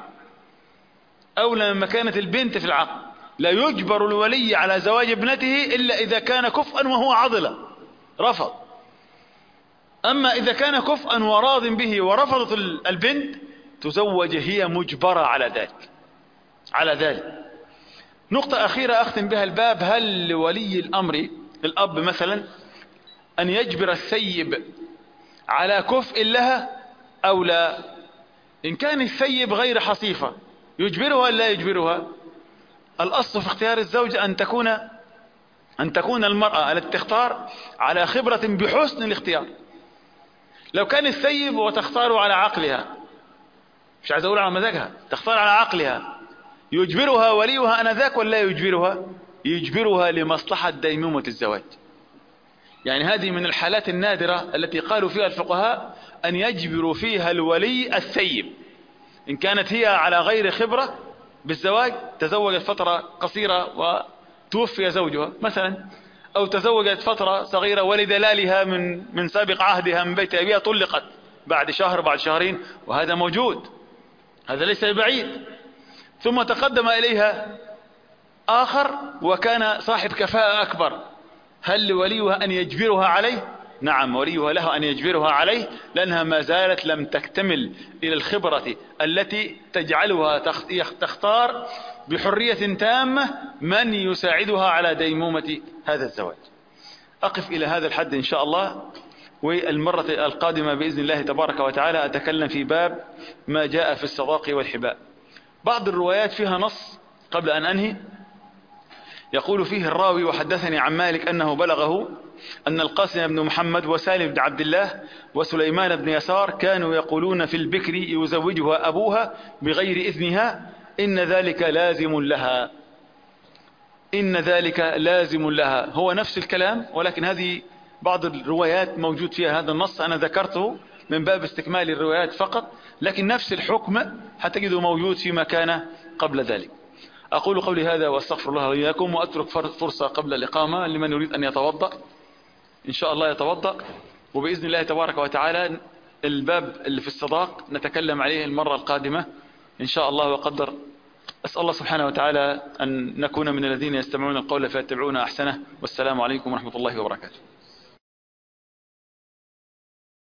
أولى من مكانة البنت في العقد. لا يجبر الولي على زواج ابنته إلا إذا كان كفءا وهو عضلة رفض. أما إذا كان كفءا وراض به ورفضت البنت تزوج هي مجبرة على ذلك على ذلك. نقطة أخيرة أختم بها الباب: هل لولي الأمر الأب مثلا أن يجبر الثيب على كفء لها أو لا؟ إن كان الثيب غير حصيفة يجبرها ولا لا يجبرها؟ الأصل في اختيار الزوج أن تكون أن تكون المرأة التي تختار على خبرة بحسن الاختيار. لو كان الثيب وتختار على عقلها، مش عايز أقول على مزاجها، تختار على عقلها، يجبرها وليها أنذاك ولا يجبرها؟ يجبرها لمصلحة ديمومة الزواج. يعني هذه من الحالات النادرة التي قالوا فيها الفقهاء أن يجبر فيها الولي الثيب. إن كانت هي على غير خبرة بالزواج، تزوجت فترة قصيرة وتوفي زوجها مثلا، أو تزوجت فترة صغيرة ولدلالها من من سابق عهدها من بيت أبيها طلقت بعد شهر بعد شهرين، وهذا موجود، هذا ليس بعيد. ثم تقدم إليها آخر وكان صاحب كفاءة أكبر، هل لوليها أن يجبرها عليه؟ نعم، وليها له أن يجبرها عليه، لأنها ما زالت لم تكتمل إلى الخبرة التي تجعلها تختار بحرية تامة من يساعدها على ديمومة هذا الزواج. أقف إلى هذا الحد إن شاء الله، والمرة القادمة بإذن الله تبارك وتعالى أتكلم في باب ما جاء في الصداق والحباء. بعض الروايات فيها نص قبل أن أنهي، يقول فيه الراوي: وحدثني عن مالك أنه بلغه أن القاسم بن محمد وسالم بن عبد الله وسليمان بن يسار كانوا يقولون في البكر يزوجها أبوها بغير إذنها إن ذلك لازم لها. إن ذلك لازم لها، هو نفس الكلام، ولكن هذه بعض الروايات موجود فيها هذا النص، أنا ذكرته من باب استكمال الروايات فقط، لكن نفس الحكم هتجده موجود فيما كان قبل ذلك. أقول قولي هذا وأستغفر الله وإياكم، وأترك فرصة قبل الإقامة لمن يريد أن يتوضأ إن شاء الله يتوضأ، وبإذن الله تبارك وتعالى الباب اللي في الصداق نتكلم عليه المرة القادمة إن شاء الله وقدر. أسأل الله سبحانه وتعالى أن نكون من الذين يستمعون القول فيتبعون أحسنه، والسلام عليكم ورحمة الله وبركاته.